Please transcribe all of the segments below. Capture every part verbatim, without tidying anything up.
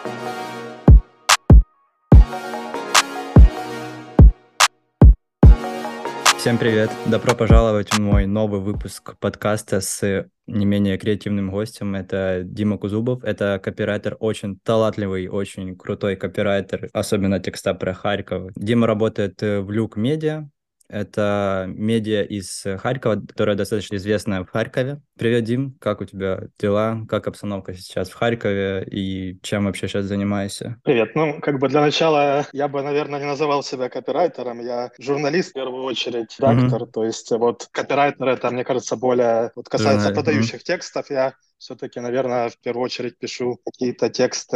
Всем привет! Добро пожаловать в мой новый выпуск подкаста с не менее креативным гостем. Это Дима Кузубов. Это копирайтер, очень талантливый, очень крутой копирайтер, особенно текста про Харьков. Дима работает в Люк Медиа. Это медиа из Харькова, которая достаточно известная в Харькове. Привет, Дим, как у тебя дела? Как обстановка сейчас в Харькове и чем вообще сейчас занимаешься? Привет. Ну, как бы для начала я бы, наверное, не называл себя копирайтером. Я журналист, в первую очередь, редактор. Угу. То есть вот копирайтер — это, мне кажется, более... Вот касается Журнал. Мгм. подающих текстов, я все-таки, наверное, в первую очередь пишу какие-то тексты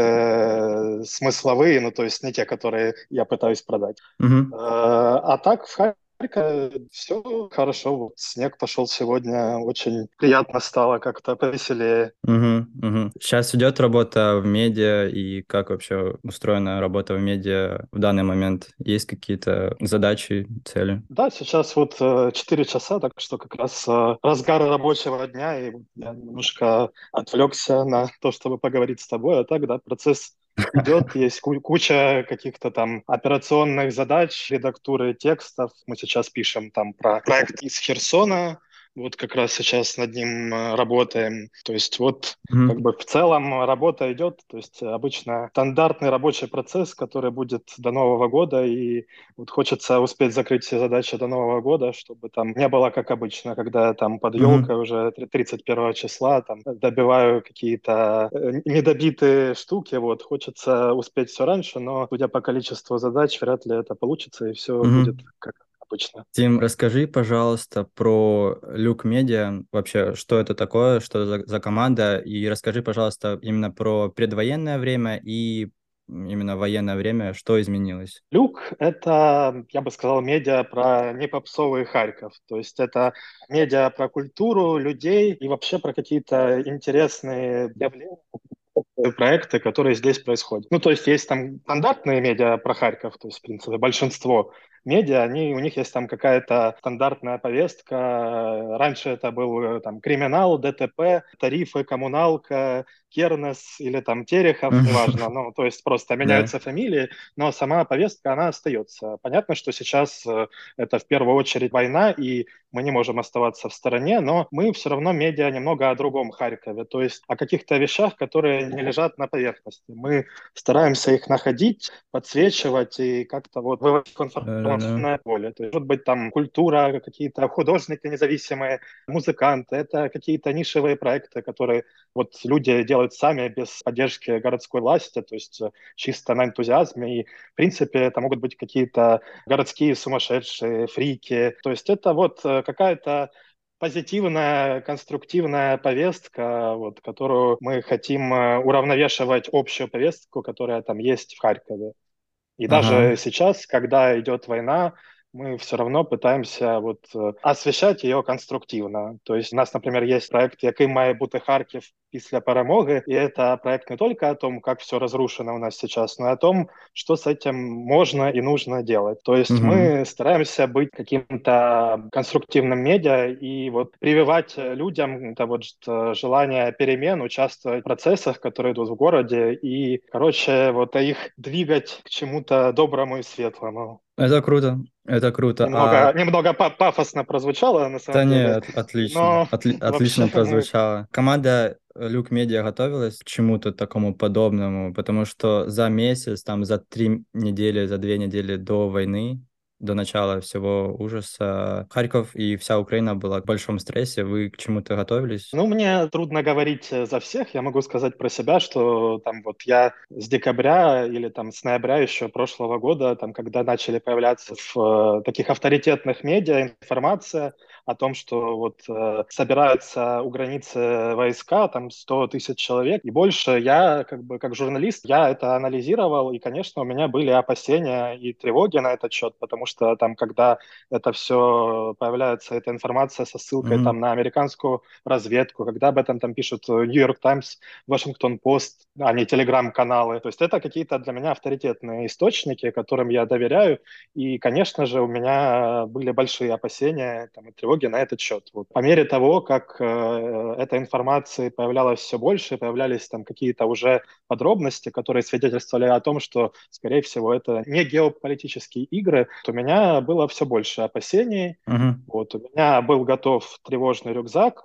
э, смысловые, ну, то есть не те, которые я пытаюсь продать. Э, Мгм. А так в Харькове все хорошо. Вот снег пошел сегодня, очень приятно стало, как-то повеселее. Мгм, мгм. Сейчас идет работа в медиа, и как вообще устроена работа в медиа в данный момент? Есть какие-то задачи, цели? Да, сейчас вот э, четыре часа, так что как раз э, разгар рабочего дня, и вот я немножко отвлекся на то, чтобы поговорить с тобой, а так, да, процесс идет, есть ку- куча каких-то там операционных задач, редактуры текстов. Мы сейчас пишем там про проект из Херсона, вот как раз сейчас над ним э, работаем. То есть вот как Мгм, бы в целом работа идет, то есть обычно стандартный рабочий процесс, который будет до Нового года, и вот хочется успеть закрыть все задачи до Нового года, чтобы там не было как обычно, когда я там под мгм. елкой уже тридцать первого числа там добиваю какие-то э, недобитые штуки. Вот хочется успеть все раньше, но судя по количеству задач, вряд ли это получится, и все будет Мгм. как обычно. Тим, расскажи, пожалуйста, про Люк Медиа, вообще, что это такое, что за, за команда, и расскажи, пожалуйста, именно про предвоенное время и именно военное время, что изменилось. Люк — это, я бы сказал, медиа про непопсовый Харьков. То есть это медиа про культуру, людей и вообще про какие-то интересные явления, проекты, которые здесь происходят. Ну, то есть есть там стандартные медиа про Харьков, то есть, в принципе, большинство медиа, они, у них есть там какая-то стандартная повестка. Раньше это был э, там криминал, ДТП, тарифы, коммуналка, Кернес или там Терехов, неважно. Ну, то есть просто Да. меняются фамилии, но сама повестка, она остается. Понятно, что сейчас э, это в первую очередь война, и мы не можем оставаться в стороне, но мы все равно медиа немного о другом Харькове, то есть о каких-то вещах, которые не лежат на поверхности. Мы стараемся их находить, подсвечивать и как-то вот выводить в Да-да-да. информационное поле. То есть, может быть, там культура, какие-то художники независимые, музыканты, это какие-то нишевые проекты, которые вот люди делают сами без поддержки городской власти, то есть э, чисто на энтузиазме. И, в принципе, это могут быть какие-то городские сумасшедшие, фрики. То есть это вот э, какая-то позитивная, конструктивная повестка, вот, которую мы хотим э, уравновешивать общую повестку, которая там есть в Харькове. И даже Ага. сейчас, когда идет война, мы все равно пытаемся вот э, освещать ее конструктивно. То есть у нас, например, есть проект «Який має бути Харків після перемоги», и это проект не только о том, как все разрушено у нас сейчас, но и о том, что с этим можно и нужно делать. То есть Мгм. мы стараемся быть каким-то конструктивным медиа и вот прививать людям это вот э, желание перемен, участвовать в процессах, которые идут в городе, и, короче, вот их двигать к чему-то доброму и светлому. Это круто, это круто. А Немного, немного па- пафосно прозвучало на Да самом деле, нет, отлично. но Отли- вообще отлично мы... прозвучало. Команда Люк Медиа готовилась к чему-то такому подобному, потому что за месяц, там, за три недели, за две недели до войны, до начала всего ужаса, Харьков и вся Украина была в большом стрессе. Вы к чему-то готовились? Ну, мне трудно говорить э, за всех. Я могу сказать про себя, что там вот я с декабря или там с ноября еще прошлого года, там, когда начали появляться в э, таких авторитетных медиа информация о том, что вот э, собираются у границы войска, там сто тысяч человек и больше, я как бы как журналист, я это анализировал, и, конечно, у меня были опасения и тревоги на этот счет, потому что там, когда это все появляется, эта информация со ссылкой там Мгм. на американскую разведку, когда об этом там пишут Нью-Йорк Таймс, Вашингтон Пост, а не телеграм-каналы. То есть это какие-то для меня авторитетные источники, которым я доверяю. И, конечно же, у меня были большие опасения там, и тревоги на этот счет. Вот. По мере того, как э, этой информации появлялось все больше, появлялись там какие-то уже подробности, которые свидетельствовали о том, что, скорее всего, это не геополитические игры, то у меня было все больше опасений. Мгм. Вот, у меня был готов тревожный рюкзак.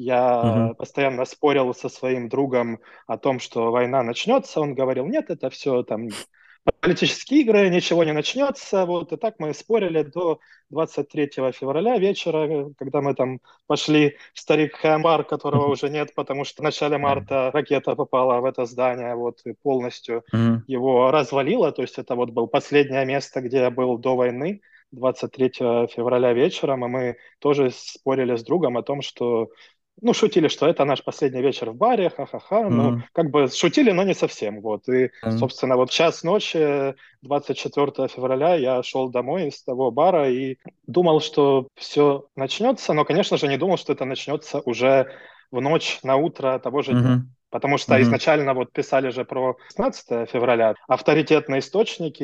Я Мгм. постоянно спорил со своим другом о том, что война начнется. Он говорил, нет, это все там политические игры, ничего не начнется. Вот. И так мы спорили до двадцать третьего февраля вечера, когда мы там пошли в старик Хэмбар, которого уже нет, потому что в начале марта ракета попала в это здание вот, и полностью Мгм. его развалило. То есть это вот было последнее место, где я был до войны, двадцать третьего февраля вечером, и мы тоже спорили с другом о том, что ну, шутили, что это наш последний вечер в баре, ха-ха-ха. Ну, Мгм. как бы шутили, но не совсем. Вот. И, М. собственно, вот час ночи, двадцать четвертого февраля, я шел домой из того бара и думал, что все начнется, но, конечно же, не думал, что это начнется уже в ночь на утро того же дня. Мгм. Потому что Мгм. изначально вот писали же про шестнадцатого февраля авторитетные источники,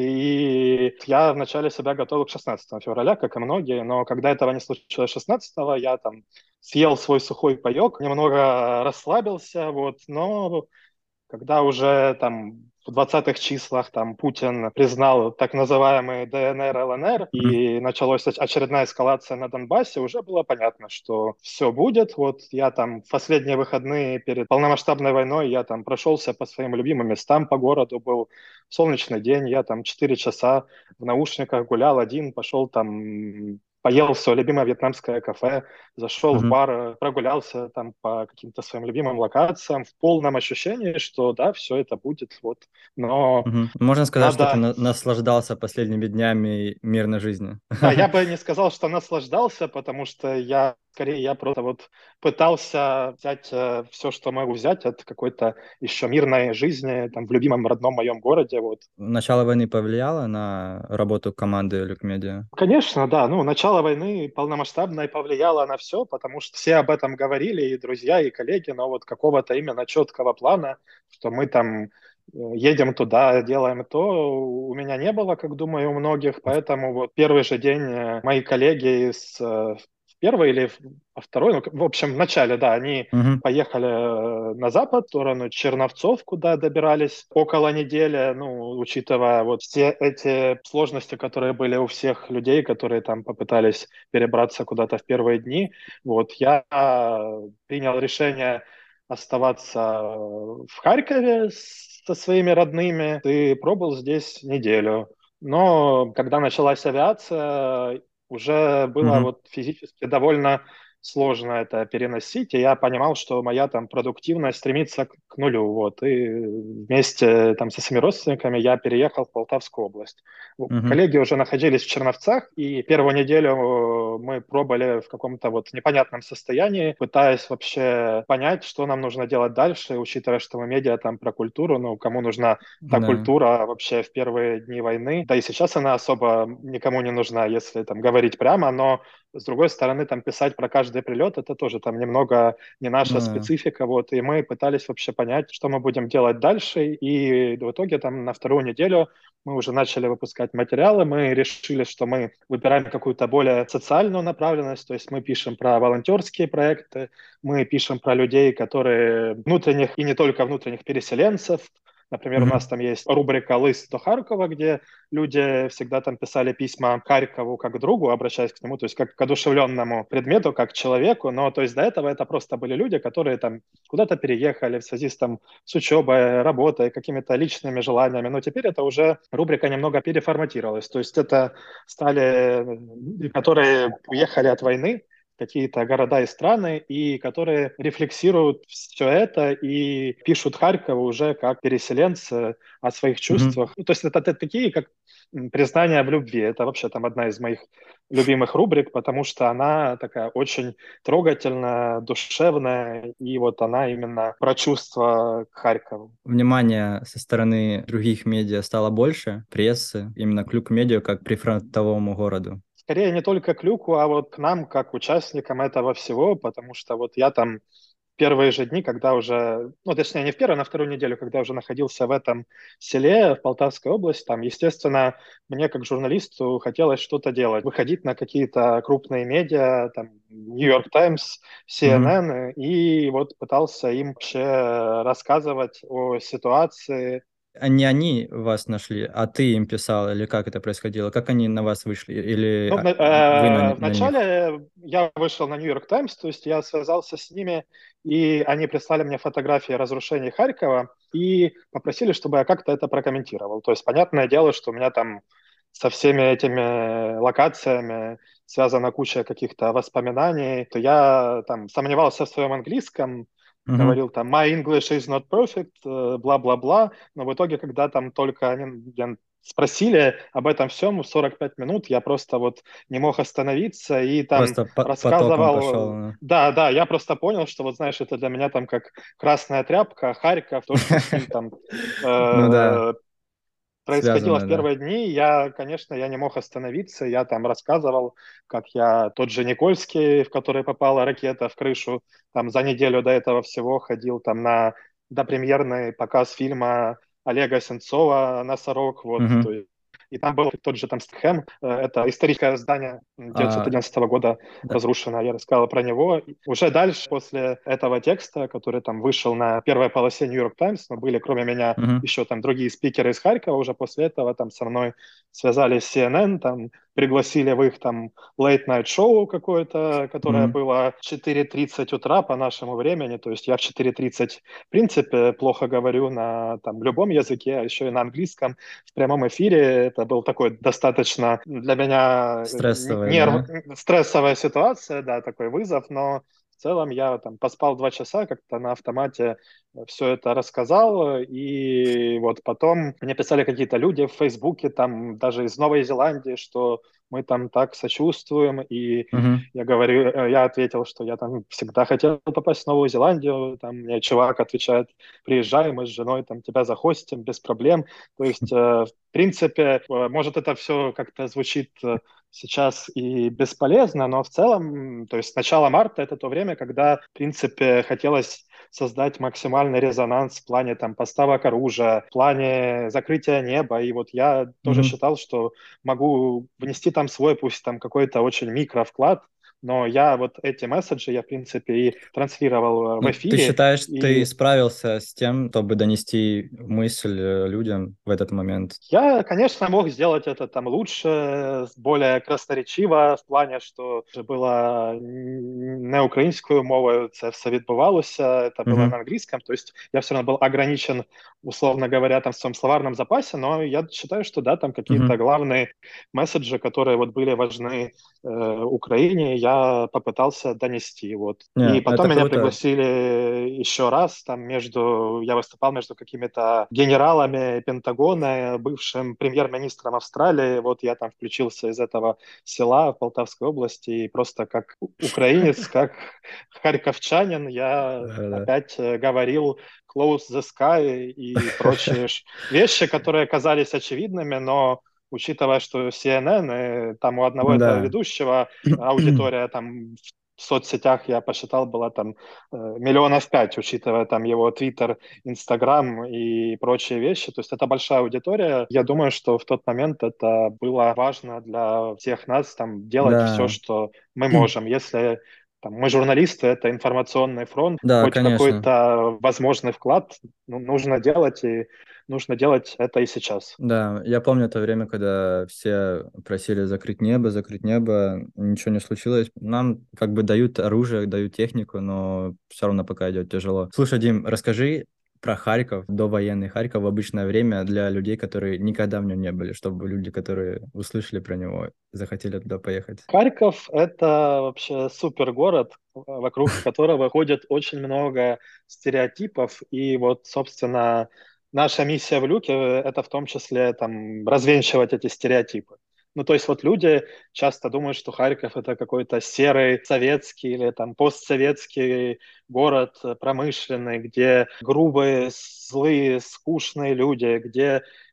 и я вначале себя готовил к шестнадцатому февраля, как и многие, но когда этого не случилось шестнадцатого, я там съел свой сухой паек, немного расслабился, вот, но когда уже там в двадцатых числах там Путин признал так называемый Д Н Р, Л Н Р, Мгм. и началась очередная эскалация на Донбассе, уже было понятно, что все будет. Вот я там в последние выходные перед полномасштабной войной я там прошелся по своим любимым местам по городу, был солнечный день, я там четыре часа в наушниках гулял один, пошел там поел в свое любимое вьетнамское кафе, зашел в Мгм. бар, прогулялся там по каким-то своим любимым локациям в полном ощущении, что да, все это будет, вот. Но Мгм. Можно сказать, что ты надо на- наслаждался последними днями мирной жизни. да, я бы не сказал, что наслаждался, потому что я, скорее, я просто вот пытался взять э, все, что могу взять от какой-то еще мирной жизни там в любимом родном моем городе, вот. Начало войны повлияло на работу команды Люкмедиа? Конечно, да. Ну, начало войны полномасштабной повлияло на все, потому что все об этом говорили, и друзья, и коллеги, но вот какого-то именно четкого плана, что мы там э, едем туда, делаем то, у меня не было, как думаю, у многих, поэтому вот первый же день э, мои коллеги из э, в первый или в- во второй, ну, в общем, в начале, да, они Мгм. поехали э, на запад, в сторону Черновцов, куда добирались около недели, ну, учитывая вот все эти сложности, которые были у всех людей, которые там попытались перебраться куда-то в первые дни. Вот, я э, принял решение оставаться э, в Харькове со своими родными и пробыл здесь неделю. Но когда началась авиация, уже было Мгм. вот физически довольно сложно это переносить, и я понимал, что моя там продуктивность стремится к, к нулю, вот, и вместе там со своими родственниками я переехал в Полтавскую область. Вот, Мгм. коллеги уже находились в Черновцах, и первую неделю мы пробовали в каком-то вот непонятном состоянии, пытаясь вообще понять, что нам нужно делать дальше, учитывая, что мы медиа там про культуру, ну, кому нужна та Да. культура вообще в первые дни войны, да и сейчас она особо никому не нужна, если там говорить прямо, но с другой стороны, там писать про каждый прилет, это тоже там немного не наша Ну да. специфика, вот, и мы пытались вообще понять, что мы будем делать дальше, и в итоге там на вторую неделю мы уже начали выпускать материалы, мы решили, что мы выбираем какую-то более социальную направленность, то есть мы пишем про волонтерские проекты, мы пишем про людей, которые внутренних и не только внутренних переселенцев. Например, у нас Мгм. там есть рубрика «Лист до Харькова», где люди всегда там писали письма Харькову как к другу, обращаясь к нему, то есть как к одушевленному предмету, как к человеку. Но то есть до этого это просто были люди, которые там куда-то переехали в связи с, там, с учебой, работой, какими-то личными желаниями. Но теперь это уже рубрика немного переформатировалась. То есть это стали люди, которые уехали от войны, какие-то города и страны, и которые рефлексируют все это и пишут Харькову уже как переселенцы о своих Мгм. чувствах. Ну, то есть это, это такие, как м, признание в любви. Это вообще там одна из моих любимых рубрик, потому что она такая очень трогательная, душевная, и вот она именно про чувства к Харькову. Внимание со стороны других медиа стало больше, прессы, именно к Люкмедиа, как прифронтовому городу. Скорее не только к Люку, а вот к нам, как участникам этого всего, потому что вот я там первые же дни, когда уже, ну, точнее, не в первую, а на вторую неделю, когда уже находился в этом селе, в Полтавской области, там, естественно, мне как журналисту хотелось что-то делать, выходить на какие-то крупные медиа, там, New York Times, Мгм. C N N, и вот пытался им вообще рассказывать о ситуации. А не они вас нашли, а ты им писал, или как это происходило? Как они на вас вышли? Или Ну, в, а, на- вы на, э, не- в на них? начале я вышел на New York Times, то есть я связался с ними, и они прислали мне фотографии разрушений Харькова и попросили, чтобы я как-то это прокомментировал. То есть, понятное дело, что у меня там со всеми этими локациями связана куча каких-то воспоминаний, то я там сомневался в своем английском, Мгм. говорил там «My English is not perfect», э, бла-бла-бла, но в итоге, когда там только они, я спросили об этом всем в сорок пять минут, я просто вот не мог остановиться и там Просто по- потоком пошел. рассказывал. Ну, Да, да, я просто понял, что вот знаешь, это для меня там как красная тряпка, Харьков, то, что с ним там ну да, э, происходило в связано, да. первые дни, я, конечно, я не мог остановиться, я там рассказывал, как я тот же Никольский, в который попала ракета в крышу, там за неделю до этого всего ходил там на допремьерный показ фильма Олега Сенцова «Носорог», вот, то Мгм. есть и там был тот же там Стхэм, э, это историческое здание А, тысяча девятьсот одиннадцатого года да. разрушено, я рассказал про него. Уже дальше, после этого текста, который там вышел на первой полосе New York Times, но были кроме меня Мгм. еще там другие спикеры из Харькова, уже после этого там со мной связались C N N, там пригласили в их там late night шоу какое-то, которое Мгм. было в четыре тридцать утра по нашему времени, то есть я в четыре тридцать в принципе плохо говорю на там любом языке, а еще и на английском в прямом эфире. Это был такой достаточно для меня Стрессовая, нерв... да? стрессовая ситуация, да, такой вызов, но в целом я там поспал два часа, как-то на автомате все это рассказал, и вот потом мне писали какие-то люди в Фейсбуке, там даже из Новой Зеландии, что мы там так сочувствуем, и Мгм. я говорю, э, я ответил, что я там всегда хотел попасть в Новую Зеландию, там мне чувак отвечает, приезжай, мы с женой там тебя захостим без проблем, то есть, э, в принципе, э, может это все как-то звучит э, сейчас и бесполезно, но в целом, то есть с начала марта это то время, когда, в принципе, хотелось создать максимальный резонанс в плане там поставок оружия, в плане закрытия неба. И вот я тоже Мгм. считал, что могу внести там свой, пусть там какой-то очень микро вклад, но я вот эти месседжи я, в принципе, и транслировал э, в Ну, ты эфире. считаешь, ты И справился с тем, чтобы донести мысль э, людям в этот момент? я, конечно, мог сделать это там лучше, более красноречиво, в плані, що це було не українською мовою, це все відбувалося, это было на Мгм. английском, то есть я все равно был ограничен, условно говоря, там в своем словарном запасе, но я считаю, что да, там какие-то Мгм. главные месседжи, которые вот были важны э, Украине, я попытался донести, вот. Не, И это потом меня круто. пригласили еще раз, там между, я выступал между какими-то генералами Пентагона, бывшим премьер-министром Австралии. Вот я там включился из этого села в Полтавской области, и просто как украинец, как харьковчанин, я Да-да. опять э, говорил «close the sky» и прочие ш- вещи, которые казались очевидными, но учитывая, что C N N, и там у одного Ну этого да. ведущего аудитория там в соцсетях, я посчитал, была там э, миллионов пять, учитывая там его Твиттер, Инстаграм и прочие вещи. То есть это большая аудитория. Я думаю, что в тот момент это было важно для всех нас там делать все, Да. что мы можем. Если там, мы журналисты, это информационный фронт, Да, хоть конечно. какой-то возможный вклад ну, нужно делать, и нужно делать это и сейчас. Да, я помню то время, когда все просили закрыть небо, закрыть небо, ничего не случилось. Нам как бы дают оружие, дают технику, но все равно пока идет тяжело. Слушай, Дим, расскажи про Харьков, довоенный Харьков в обычное время для людей, которые никогда в нем не были, чтобы люди, которые услышали про него, захотели туда поехать. Харьков– это вообще супер город, вокруг которого ходит очень много стереотипов. И вот, собственно, наша миссия в Люке– это в том числе там, развенчивать эти стереотипы. Ну, то есть вот люди часто думают, что Харьков– это какой-то серый советский или там постсоветский город э, промышленный, где грубые, злые, скучные люди, где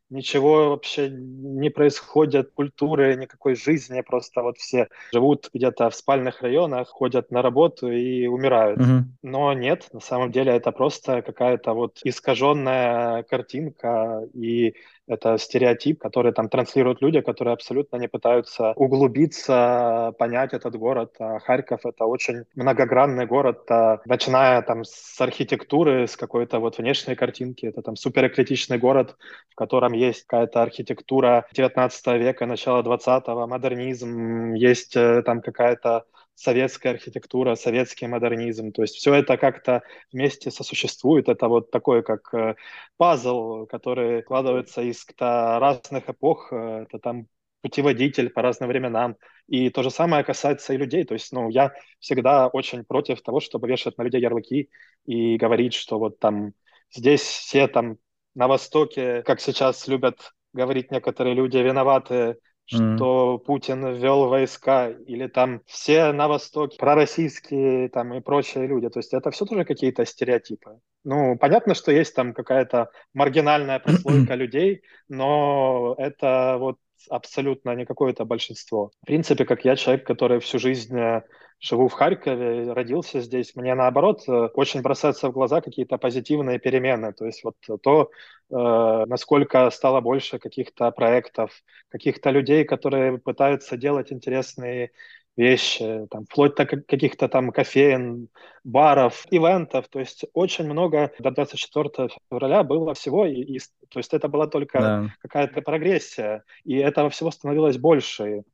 ничего вообще не происходит, культуры, никакой жизни, просто вот все живут где-то в спальных районах, ходят на работу и умирают. Мгм. Но нет, на самом деле это просто какая-то вот искаженная картинка, и это стереотип, который там транслируют люди, которые абсолютно не пытаются углубиться, понять этот город. А Харьков — это очень многогранный город, а, начиная там с архитектуры, с какой-то вот внешней картинки. Это там суперэклетичный город, в котором есть какая-то архитектура девятнадцатого века, начала двадцатого, модернизм, есть э, там какая-то советская архитектура, советский модернизм. То есть все это как-то вместе сосуществует. Это вот такой, как э, пазл, который складывается из каких-то разных эпох. Э, Это там путеводитель по разным временам. И то же самое касается и людей. То есть, ну, я всегда очень против того, чтобы вешать на людей ярлыки и говорить, что вот там здесь все там на Востоке, как сейчас любят говорить некоторые люди, виноваты, М. что Путин ввел войска, или там все на Востоке пророссийские там и прочие люди. То есть это все тоже какие-то стереотипы. Ну, понятно, что есть там какая-то маргинальная прослойка людей, но это вот абсолютно не какое-то большинство. В принципе, как я, человек, который всю жизнь э, живу в Харькове, родился здесь, мне наоборот э, очень бросаются в глаза какие-то позитивные перемены. То есть вот то, э, насколько стало больше каких-то проектов, каких-то людей, которые пытаются делать интересные вещи, там, вплоть до каких-то там кофеен, баров, ивентов. То есть очень много до двадцать четвёртого февраля было всего, и, и, то есть это была только Да, какая-то прогрессия, и этого всего становилось больше.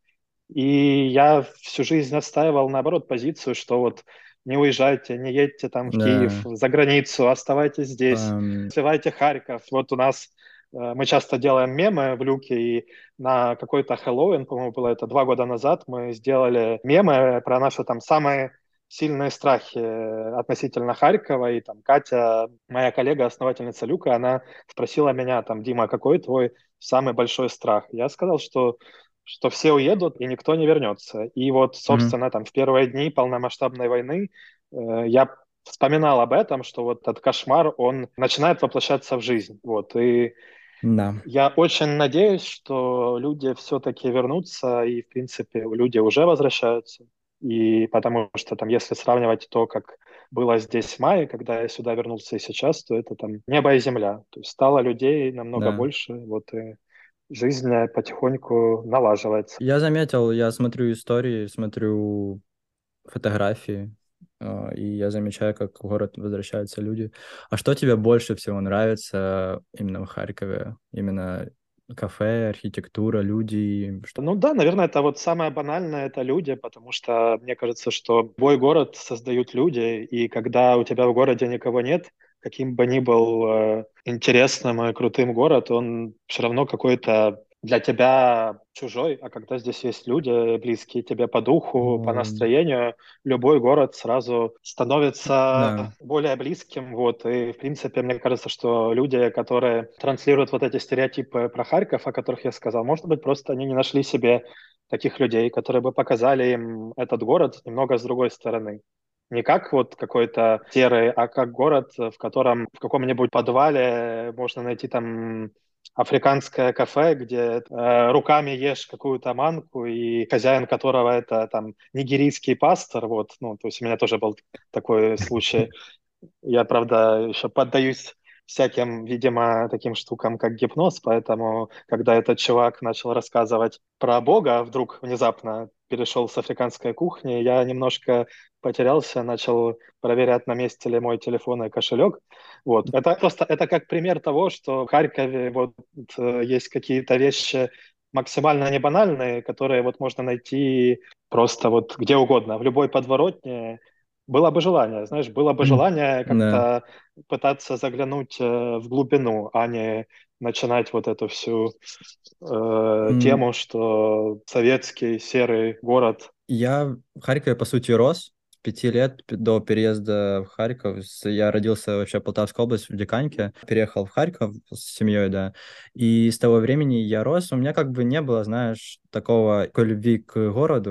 И я всю жизнь отстаивал, наоборот, позицию, что вот не уезжайте, не едьте там в Киев, да. за границу, оставайтесь здесь, Ам, развивайте Харьков. Вот у нас э, мы часто делаем мемы в Люке, и на какой-то Хэллоуин, по-моему, было это два года назад, мы сделали мемы про наши там самые сильные страхи э, относительно Харькова, и там Катя, моя коллега, основательница Люка, она спросила меня, там, Дима, какой твой самый большой страх? Я сказал, что что все уедут и никто не вернется. И вот, мгм. собственно, там в первые дни полномасштабной войны э, я вспоминал об этом, что вот этот кошмар, он начинает воплощаться в жизнь. Вот. И Да, я очень надеюсь, что люди все-таки вернутся, и, в принципе, люди уже возвращаются. И потому что там, если сравнивать то, как было здесь в мае, когда я сюда вернулся и сейчас, то это там небо и земля. То есть стало людей намного да. больше, вот и жизнь э, потихоньку налаживается. Я заметил, я смотрю истории, смотрю фотографии, а, и я замечаю, как в город возвращаются люди. А что тебе больше всего нравится именно в Харькове? Именно кафе, архитектура, люди? Что- Ну да, наверное, это вот самое банальное, это люди, потому что мне кажется, что любой город создают люди, и когда у тебя в городе никого нет, каким бы ни был э, интересным и крутым город, он все равно какой-то для тебя чужой, а когда здесь есть люди, близкие тебе по духу, по О, настроению, любой город сразу становится да. более близким, вот, и, в принципе, мне кажется, что люди, которые транслируют вот эти стереотипы про Харьков, о которых я сказал, может быть, просто они не нашли себе таких людей, которые бы показали им этот город немного с другой стороны. Не как вот какой-то серый, а как город, в котором в каком-нибудь подвале можно найти там африканское кафе, где э, руками ешь какую-то манку, и хозяин которого это там нигерийский пастор, вот, ну, то есть у меня тоже был такой случай. Я, правда, еще поддаюсь всяким, видимо, таким штукам, как гипноз, поэтому, когда этот чувак начал рассказывать про Бога, вдруг внезапно перешел с африканской кухни, я немножко потерялся, начал проверять, на месте ли мой телефон и кошелек. Вот. Это просто, это как пример того, что в Харькове вот э, есть какие-то вещи максимально не банальные, которые вот можно найти просто вот где угодно, в любой подворотне. Было бы желание, знаешь, было бы желание Да. как-то пытаться заглянуть э, в глубину, а не начинать вот эту всю э, М, тему, что советский серый город. Я в Харькове, по сути, рос. С пяти лет п- до переезда в Харьков. С- Я родился вообще в Полтавской области, в Диканьке. Переехал в Харьков с семьей, да. И с того времени я рос. У меня как бы не было, знаешь, такого такой любви к городу.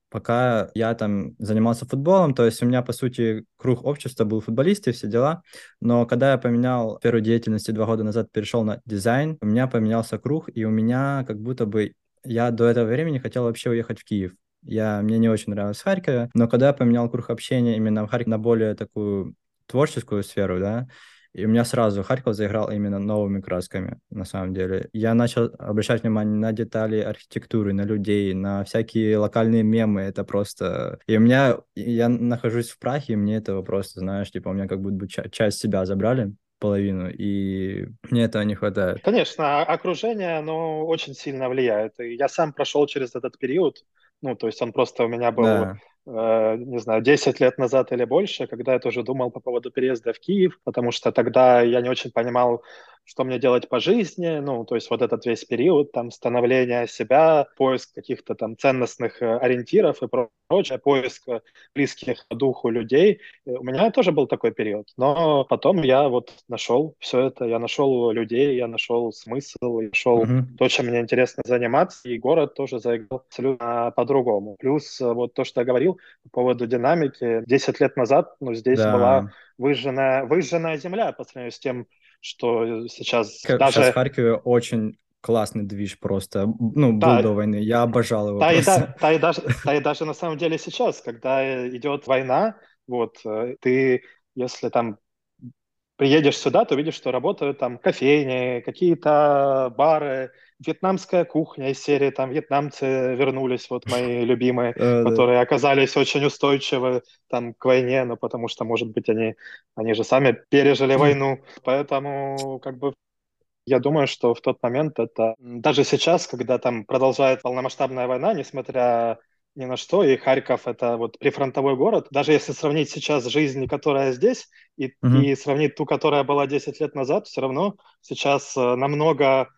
пока я там занимался футболом, то есть у меня, по сути, круг общества был футболисты, все дела, но когда я поменял сферу деятельности два года назад, перешел на дизайн, у меня поменялся круг, и у меня как будто бы, я до этого времени хотел вообще уехать в Киев. Я, мне не очень нравилось в Харькове, но когда я поменял круг общения именно в Харькове на более такую творческую сферу, да, и у меня сразу Харьков заиграл именно новыми красками, на самом деле. Я начал обращать внимание на детали архитектуры, на людей, на всякие локальные мемы. Это просто... И у меня... Я нахожусь в Прахе, и мне этого просто, знаешь, типа у меня как будто бы ча- часть себя забрали, половину, и мне этого не хватает. Конечно, а- окружение, оно очень сильно влияет. И я сам прошел через этот период. Ну, то есть он просто у меня был, Да. э, не знаю, десять лет назад или больше, когда я тоже думал по поводу переезда в Киев, потому что тогда я не очень понимал, что мне делать по жизни. Ну, то есть вот этот весь период, там, становления себя, поиск каких-то там ценностных э, ориентиров и прочее, поиск э, близких по духу людей. Э, У меня тоже был такой период, но потом я вот нашел все это, я нашел людей, я нашел смысл, я нашел Мгм. то, чем мне интересно заниматься, и город тоже заиграл абсолютно по-другому. Плюс э, вот то, что я говорил по поводу динамики, десять лет назад, ну, здесь была Да. выжженная, выжженная земля по сравнению с тем, что сейчас Сейчас в даже, Харькове очень классный движ просто. Ну, был до да, войны. Я обожал его та и, да, просто. та, и даже, та и даже на самом деле сейчас, когда э, идет война, вот, э, ты, если там приедешь сюда, то видишь, что работают там кофейни, какие-то бары, вьетнамская кухня из серии, там вьетнамцы вернулись, вот мои любимые, Э, да. которые оказались очень устойчивы там к войне, ну потому что, может быть, они, они же сами пережили войну, поэтому как бы я думаю, что в тот момент это даже сейчас, когда там продолжает полномасштабная война, несмотря ни на что, и Харьков это вот прифронтовой город, даже если сравнить сейчас жизнь, которая здесь, и, Мгм. и сравнить ту, которая была десять лет назад, все равно сейчас э, намного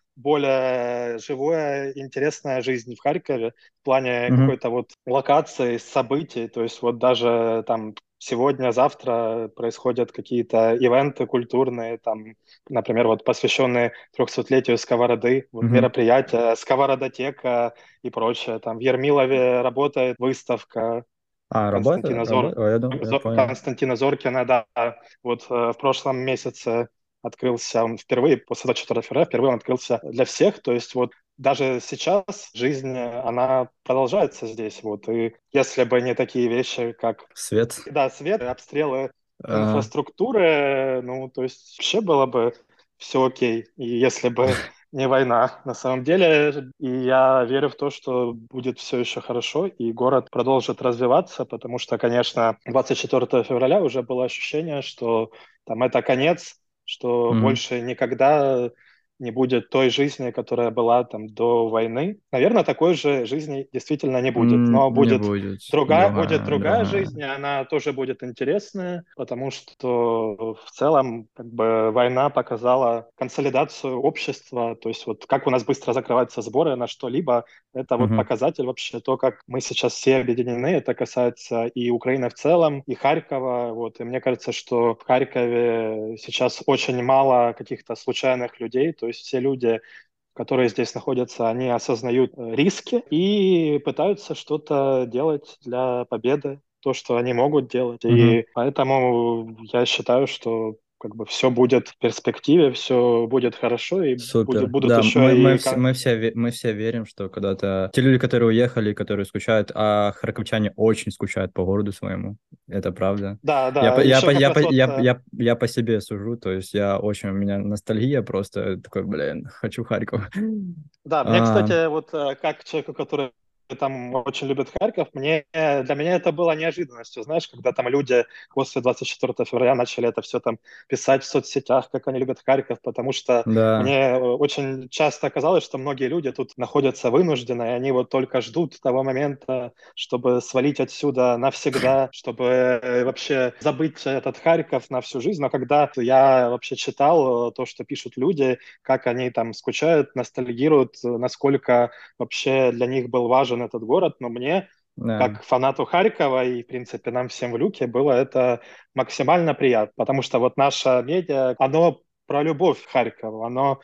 более живая, интересная жизнь в Харькове в плане Мгм. какой-то вот локации, событий. То есть вот даже там сегодня, завтра происходят какие-то ивенты культурные, там, например, вот посвященные трехсотлетию Сковороды, вот Мгм. мероприятия, Сковородотека и прочее. Там в Ермилове работает выставка А, работа? Константина, Зор... Работа? О, я, дум- я Зо- понял. Константина Зоркина, да. Вот э, в прошлом месяце открылся он впервые, после двадцать четвёртого февраля, впервые он открылся для всех. То есть вот даже сейчас жизнь, э, она продолжается здесь. Вот. И если бы не такие вещи, как Свет. да, свет, обстрелы А, инфраструктуры, ну, то есть вообще было бы все окей, и если бы не война. На самом деле, и я верю в то, что будет все еще хорошо, и город продолжит развиваться, потому что, конечно, двадцать четвёртого февраля уже было ощущение, что там это конец, что мгм. больше никогда не будет той жизни, которая была там до войны. Наверное, такой же жизни действительно не будет, М, но Не будет будет. другая, будет Другая, другая другая. жизнь, и она тоже будет интересная, потому что в целом как бы война показала консолидацию общества, то есть вот как у нас быстро закрываются сборы на что-либо, это вот Мгм. показатель вообще то, как мы сейчас все объединены, это касается и Украины в целом, и Харькова, вот, и мне кажется, что в Харькове сейчас очень мало каких-то случайных людей, то есть все люди, которые здесь находятся, они осознают э, риски и пытаются что-то делать для победы, то, что они могут делать. Мгм. И поэтому я считаю, что как бы все будет в перспективе, все будет хорошо, и будет, Супер. будут Да, мы, мы, еще и... все, кон- мы, все, ве- мы все верим, что когда-то те люди, которые уехали, которые скучают, а харьковчане очень скучают по городу своему. Это правда. Да, Я, по- да, я, еще по- как я, по- раз вот... я, э, я, я по себе сужу, то есть я очень, у меня ностальгия просто такой, блин, хочу Харьков. Да, мне, А, кстати, вот э, как человеку, который там очень любит Харьков, мне, для меня это было неожиданностью, знаешь, когда там люди после двадцать четвёртого февраля начали это все там писать в соцсетях, как они любят Харьков, потому что да. мне э, очень часто казалось, что многие люди тут находятся вынужденно, и они вот только ждут того момента, чтобы свалить отсюда навсегда, чтобы э, вообще забыть этот Харьков на всю жизнь. Но когда я вообще читал э, то, что пишут люди, как они там скучают, ностальгируют, насколько вообще для них был важен этот город. Но мне, Да. как фанату Харькова и, в принципе, нам всем в Люке, было это максимально приятно, потому что вот наша медиа, оно про любовь к Харькову, оно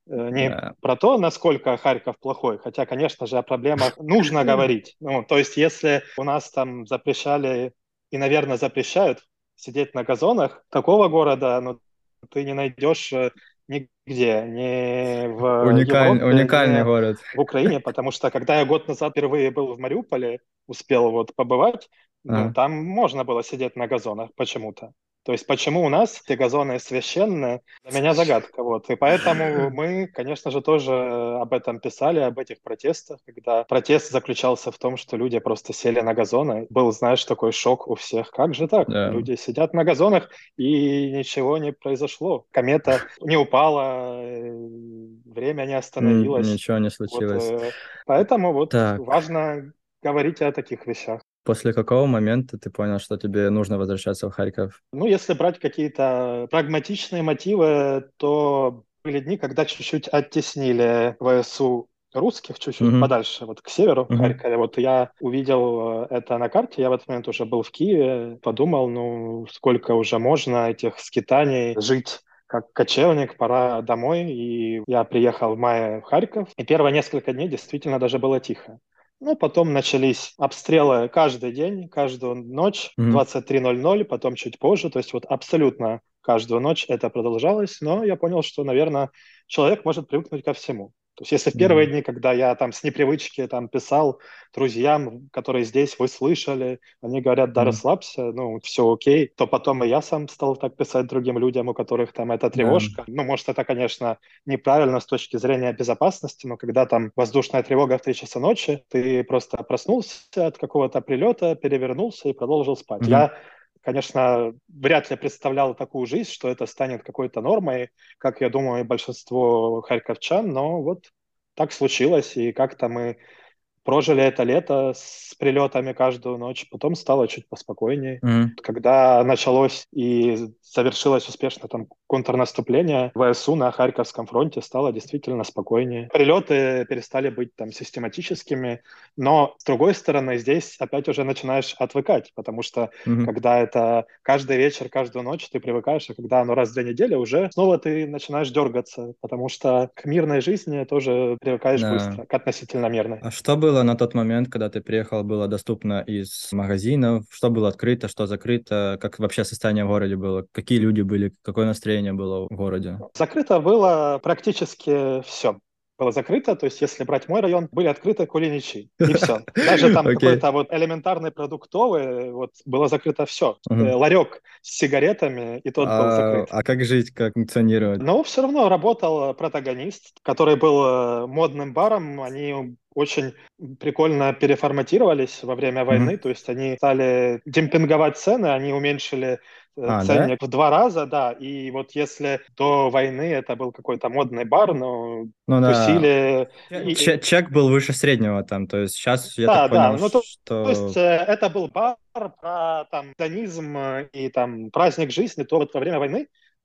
э, не Да. про то, насколько Харьков плохой, хотя, конечно же, о проблемах нужно говорить. Ну, то есть, если у нас там запрещали и, наверное, запрещают сидеть на газонах такого города, ну, ты не найдешь э, нигде, ни в Уникаль... Европе, Уникальный ни город. в Украине, потому что когда я год назад впервые был в Мариуполе, успел вот побывать, ну, Ага. там можно было сидеть на газонах почему-то. То есть почему у нас эти газоны священные, для меня загадка. Вот. И поэтому мы, конечно же, тоже об этом писали, об этих протестах, когда протест заключался в том, что люди просто сели на газоны. Был, знаешь, такой шок у всех. Как же так? Да. Люди сидят на газонах, и ничего не произошло. Комета не упала, э, время не Н- остановилось. Ничего не Вот, случилось. э, поэтому вот Так, важно говорить о таких вещах. после какого момента ты понял, что тебе нужно возвращаться в Харьков? Ну, если брать какие-то прагматичные мотивы, то были дни, когда чуть-чуть оттеснили ВСУ русских чуть-чуть Угу. подальше, вот к северу, в Угу. Харькове. Вот я увидел э, это на карте, я в этот момент уже был в Киеве, подумал, ну, сколько уже можно этих скитаний, жить как кочевник, пора домой. И я приехал в мае в Харьков, и первые несколько дней действительно даже было тихо. Ну, потом начались обстрелы каждый день, каждую ночь, Угу. двадцать три ноль ноль, потом чуть позже. То есть вот абсолютно каждую ночь это продолжалось. Но я понял, что, наверное, человек может привыкнуть ко всему. То есть если в первые Да. дни, когда я там с непривычки там писал друзьям, которые здесь, вы слышали, они говорят, да, Мгм. расслабься, ну, все окей, то потом и я сам стал так писать другим людям, у которых там эта Да. тревожка. Ну, может, это, конечно, неправильно с точки зрения безопасности, но когда там воздушная тревога в три часа ночи, ты просто проснулся от какого-то прилета, перевернулся и продолжил спать. Мгм. Я, конечно, вряд ли представлял такую жизнь, что это станет какой-то нормой, как, я думаю, и большинство харьковчан, но вот так случилось, и как-то мы прожили это лето с прилетами каждую ночь, потом стало чуть поспокойнее. Мгм. Когда началось и завершилось успешно там контрнаступление, ВСУ на Харьковском фронте стало действительно спокойнее. Прилеты перестали быть там систематическими, но с другой стороны здесь опять уже начинаешь отвыкать, потому что Мгм. когда это каждый вечер, каждую ночь ты привыкаешь, а когда оно раз в две недели, уже снова ты начинаешь дергаться, потому что к мирной жизни тоже привыкаешь Да. быстро, к относительно мирной. А что было на тот момент, когда ты приехал, было доступно из магазинов? Что было открыто, что закрыто? Как вообще состояние в городе было? Какие люди были? Какое настроение было в городе? Закрыто было практически все. Было закрыто, то есть если брать мой район, были открыты кулиничи, и все. Даже там Окей. какой-то вот элементарный продуктовый, вот было закрыто все. Мгм. Ларек с сигаретами, и тот был А, закрыт. а как жить, как функционировать? Но все равно работал протагонист, который был э, модным баром. Они очень прикольно переформатировались во время Мгм. войны, то есть они стали демпинговать цены, они уменьшили э, А, да? ценник в два раза, да, и вот если до войны это был какой-то модный бар, но Ну да. тусили, и, Че- Чек был выше среднего там, то есть сейчас я так да, да, понял, ну то, то есть что... э, это был бар про там гедонизм э, и там праздник жизни, то вот во время войны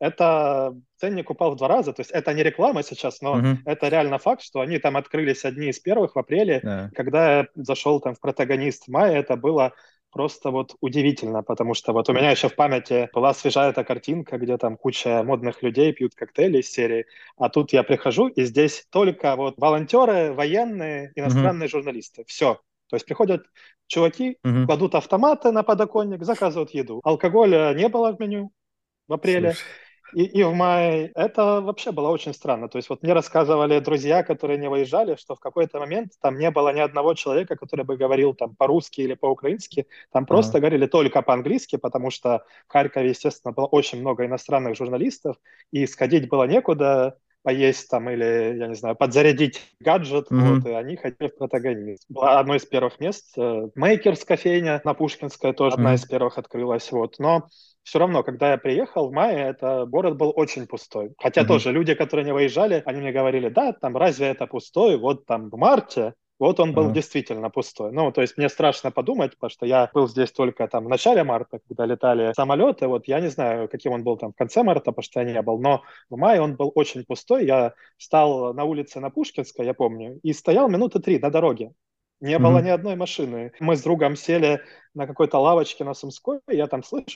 это ценник упал в два раза, то есть это не реклама сейчас, но Мгм. это реально факт, что они там открылись одни из первых в апреле. Да. Когда я зашел там в протагонист в мае, это было просто вот удивительно, потому что вот у меня еще в памяти была свежая эта картинка, где там куча модных людей пьют коктейли из серии, а тут я прихожу, и здесь только вот волонтеры, военные, Мгм. иностранные журналисты. Все. То есть приходят чуваки, Мгм. кладут автоматы на подоконник, заказывают еду. Алкоголя не было в меню в апреле. Слушай. И, и в мае это вообще было очень странно. То есть вот мне рассказывали друзья, которые не выезжали, что в какой-то момент там не было ни одного человека, который бы говорил там по-русски или по-украински. Там Ага. просто говорили только по-английски, потому что в Харькове, естественно, было очень много иностранных журналистов, и сходить было некуда, поесть там или, я не знаю, подзарядить гаджет, вот, и Мгм. они ходили в протагонист. Было одно из первых мест. э, Мейкерс кофейня на Пушкинской тоже одна из Мгм. первых открылась, вот. Но все равно, когда я приехал в мае, это город был очень пустой. Хотя Мгм. тоже люди, которые не выезжали, они мне говорили, да, там разве это пустой? Вот там в марте, вот он был Ага. действительно пустой. Ну, то есть мне страшно подумать, потому что я был здесь только там в начале марта, когда летали самолеты. Вот я не знаю, каким он был там в конце марта, потому что я не был, но в мае он был очень пустой. Я встал на улице на Пушкинской, я помню, и стоял минуты три на дороге. Не было ни Мгм. одной машины. Мы с другом сели на какой-то лавочке на Сумской, и я там слышу,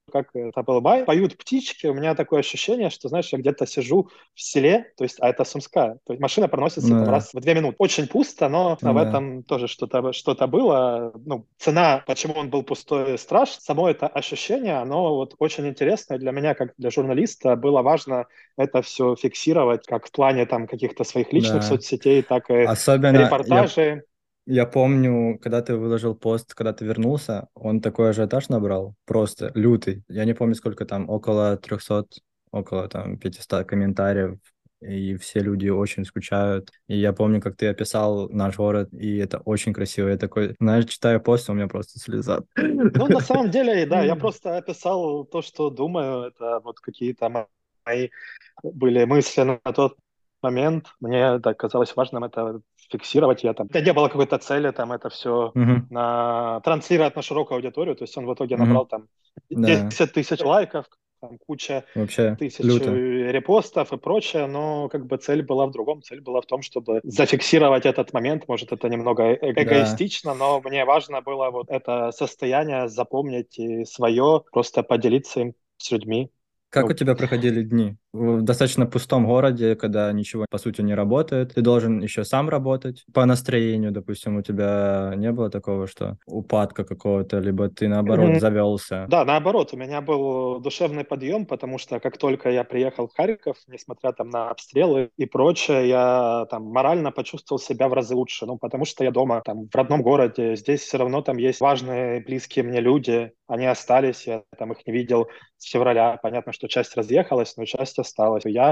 как это был май, поют птички, у меня такое ощущение, что, знаешь, я где-то сижу в селе, то есть, а это Сумская, то есть машина проносится Ну там да, раз в две минуты. Очень пусто, но в ну да, этом тоже что-то что было. Ну, цена, почему он был пустой, страж, само это ощущение, оно вот очень интересное для меня, как для журналиста, было важно это все фиксировать, как в плане там каких-то своих личных да. соцсетей, так и Особенно я, репортажи. я помню, когда ты выложил пост, когда ты вернулся, он такой ажиотаж набрал, просто лютый. Я не помню, сколько там, около трехсот, около там пятисот комментариев, и все люди очень скучают. И я помню, как ты описал наш город, и это очень красиво. Я такой, знаешь, читаю пост, у меня просто слеза. Ну, на самом деле, да, я просто описал то, что думаю. Это вот какие-то мои были мысли на тот момент. Мне так казалось важным это фиксировать. Я там... Это не было какой-то цели, там это все Мгм, на... транслировать на широкую аудиторию. То есть он в итоге набрал мгм. там Да, десять тысяч лайков, там куча вообще тысяч люто. репостов и прочее, но как бы цель была в другом. Цель была в том, чтобы зафиксировать этот момент. Может, это немного э- Да. эгоистично, но мне важно было вот это состояние запомнить и свое, просто поделиться им с людьми. Как у Ну, тебя проходили дни? В достаточно пустом городе, когда ничего, по сути, не работает. Ты должен еще сам работать по настроению, допустим, у тебя не было такого, что упадка какого-то, либо ты, наоборот, завелся. да, наоборот, у меня был душевный подъем, потому что как только я приехал в Харьков, несмотря там на обстрелы и прочее, я там морально почувствовал себя в разы лучше, ну, потому что я дома, там, в родном городе, здесь все равно там есть важные, близкие мне люди, они остались, я там их не видел с февраля, понятно, что часть разъехалась, но часть осталась. Я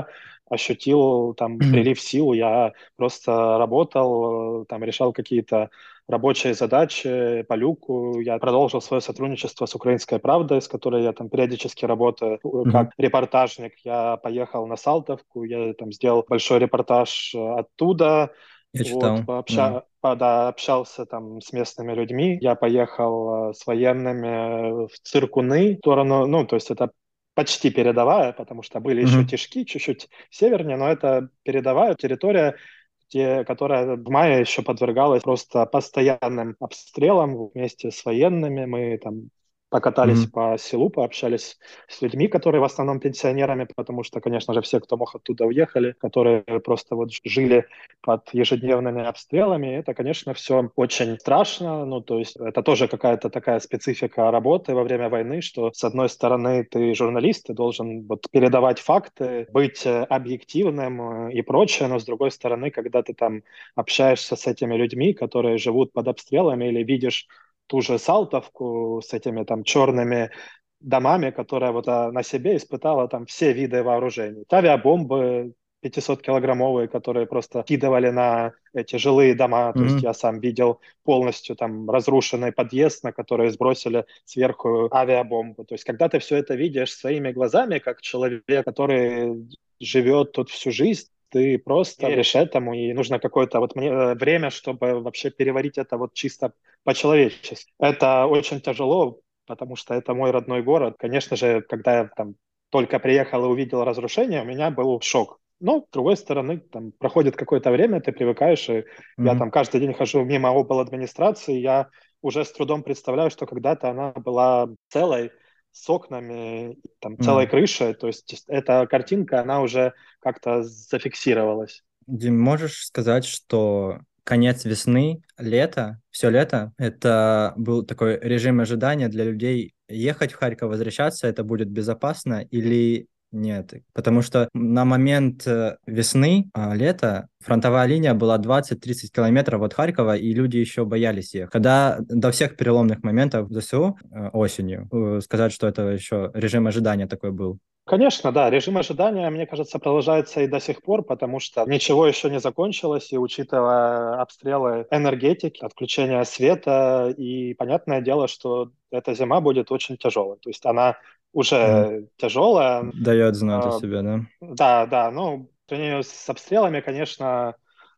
ощутил там прилив сил, я просто работал, там, решал какие-то рабочие задачи по люку. Я продолжил свое сотрудничество с «Украинской правдой», с которой я там периодически работаю как Мгм. репортажник. Я поехал на Салтовку, я там сделал большой репортаж оттуда, Я вот, читал, да. пообща... по- да, общался там с местными людьми. Я поехал э, с военными в Циркуны, в сторону, ну, то есть это почти передовая, потому что были еще Мгм. Тишки, чуть-чуть севернее, но это передовая территория, где, которая в мае еще подвергалась просто постоянным обстрелам вместе с военными. Мы там покатались Мгм. по селу, пообщались с людьми, которые в основном пенсионерами, потому что, конечно же, все, кто мог оттуда, уехали, которые просто вот жили под ежедневными обстрелами. Это, конечно, все очень страшно. Ну, то есть это тоже какая-то такая специфика работы во время войны, что, с одной стороны, ты журналист, ты должен вот передавать факты, быть э, объективным э, и прочее, но, с другой стороны, когда ты там общаешься с этими людьми, которые живут под обстрелами, или видишь ту же Салтовку с этими там черными домами, которая вот а, на себе испытала там все виды вооружений. Авиабомбы пятисот-килограммовые, которые просто кидывали на эти жилые дома. То есть Мгм. я сам видел полностью там разрушенный подъезд, на который сбросили сверху авиабомбу. То есть когда ты все это видишь своими глазами, как человек, который живет тут всю жизнь, ты просто веришь этому, и нужно какое-то вот мне, э, время, чтобы вообще переварить это вот чисто по-человечески. Это очень тяжело, потому что это мой родной город. Конечно же, когда я там только приехал и увидел разрушение, у меня был шок. Но, с другой стороны, там проходит какое-то время, ты привыкаешь, и я Мгм. там каждый день хожу мимо обл. Администрации, я уже с трудом представляю, что когда-то она была целой, с окнами, там, целой Да. крышей, то есть эта картинка, она уже как-то зафиксировалась. Дим, можешь сказать, что конец весны, лето, все лето, это был такой режим ожидания для людей ехать в Харьков, возвращаться, это будет безопасно или нет? Потому что на момент э, весны, а, лета, фронтовая линия была двадцать-тридцать километров от Харькова, и люди еще боялись ехать. Когда до всех переломных моментов в ЗСУ э, осенью, э, сказать, что это еще режим ожидания такой был. Конечно, да, режим ожидания, мне кажется, продолжается и до сих пор, потому что ничего еще не закончилось, и учитывая обстрелы энергетики, отключение света, и понятное дело, что эта зима будет очень тяжелой. То есть она Мгм. уже тяжелая. Дает знать о э, себе, да? Да, да, ну, по сравнению с обстрелами, конечно,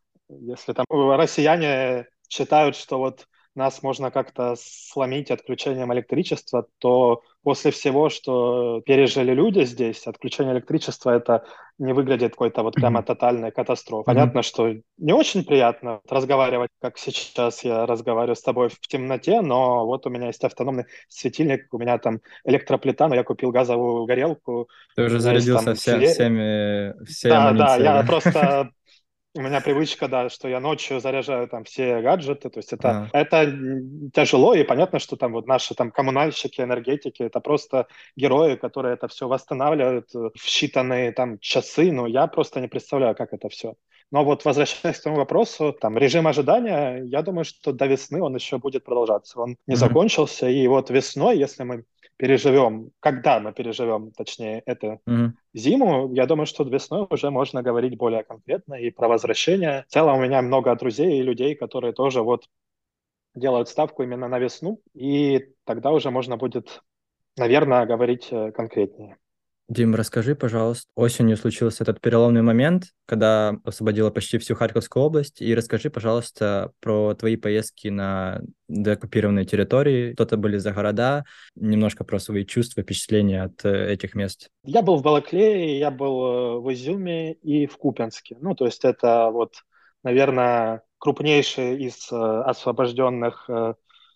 если там россияне считают, что вот нас можно как-то сломить отключением электричества, то после всего, что пережили люди здесь, отключение электричества, это не выглядит какой-то вот прямо Мгм. тотальной катастрофой. Мгм. Понятно, что не очень приятно разговаривать, как сейчас я разговариваю с тобой в темноте, но вот у меня есть автономный светильник, у меня там электроплита, но я купил газовую горелку, Ты у уже меня есть зарядился там вся, свет. всеми, всей Да, да, амуницией, я да? просто у меня привычка, да, что я ночью заряжаю там все гаджеты, то есть это, А, это тяжело, и понятно, что там вот наши там коммунальщики, энергетики, это просто герои, которые это все восстанавливают в считанные там часы, но я просто не представляю, как это все. Но вот возвращаясь к тому вопросу, там режим ожидания, я думаю, что до весны он еще будет продолжаться. Он не мгм. закончился, и вот весной, если мы переживем, когда мы переживем, точнее, это Мгм. зиму, я думаю, что весной уже можно говорить более конкретно и про возвращение. В целом у меня много друзей и людей, которые тоже вот делают ставку именно на весну, и тогда уже можно будет, наверное, говорить э, конкретнее. Дим, расскажи, пожалуйста, осенью случился этот переломный момент, когда освободила почти всю Харьковскую область, и расскажи, пожалуйста, про твои поездки на деоккупированные территории, что это были за города, немножко про свои чувства, впечатления от э, этих мест. Я был в Балаклее, я был э, в Изюме и в Купянске. Ну, то есть это вот, наверное, крупнейшие из э, освобожденных э,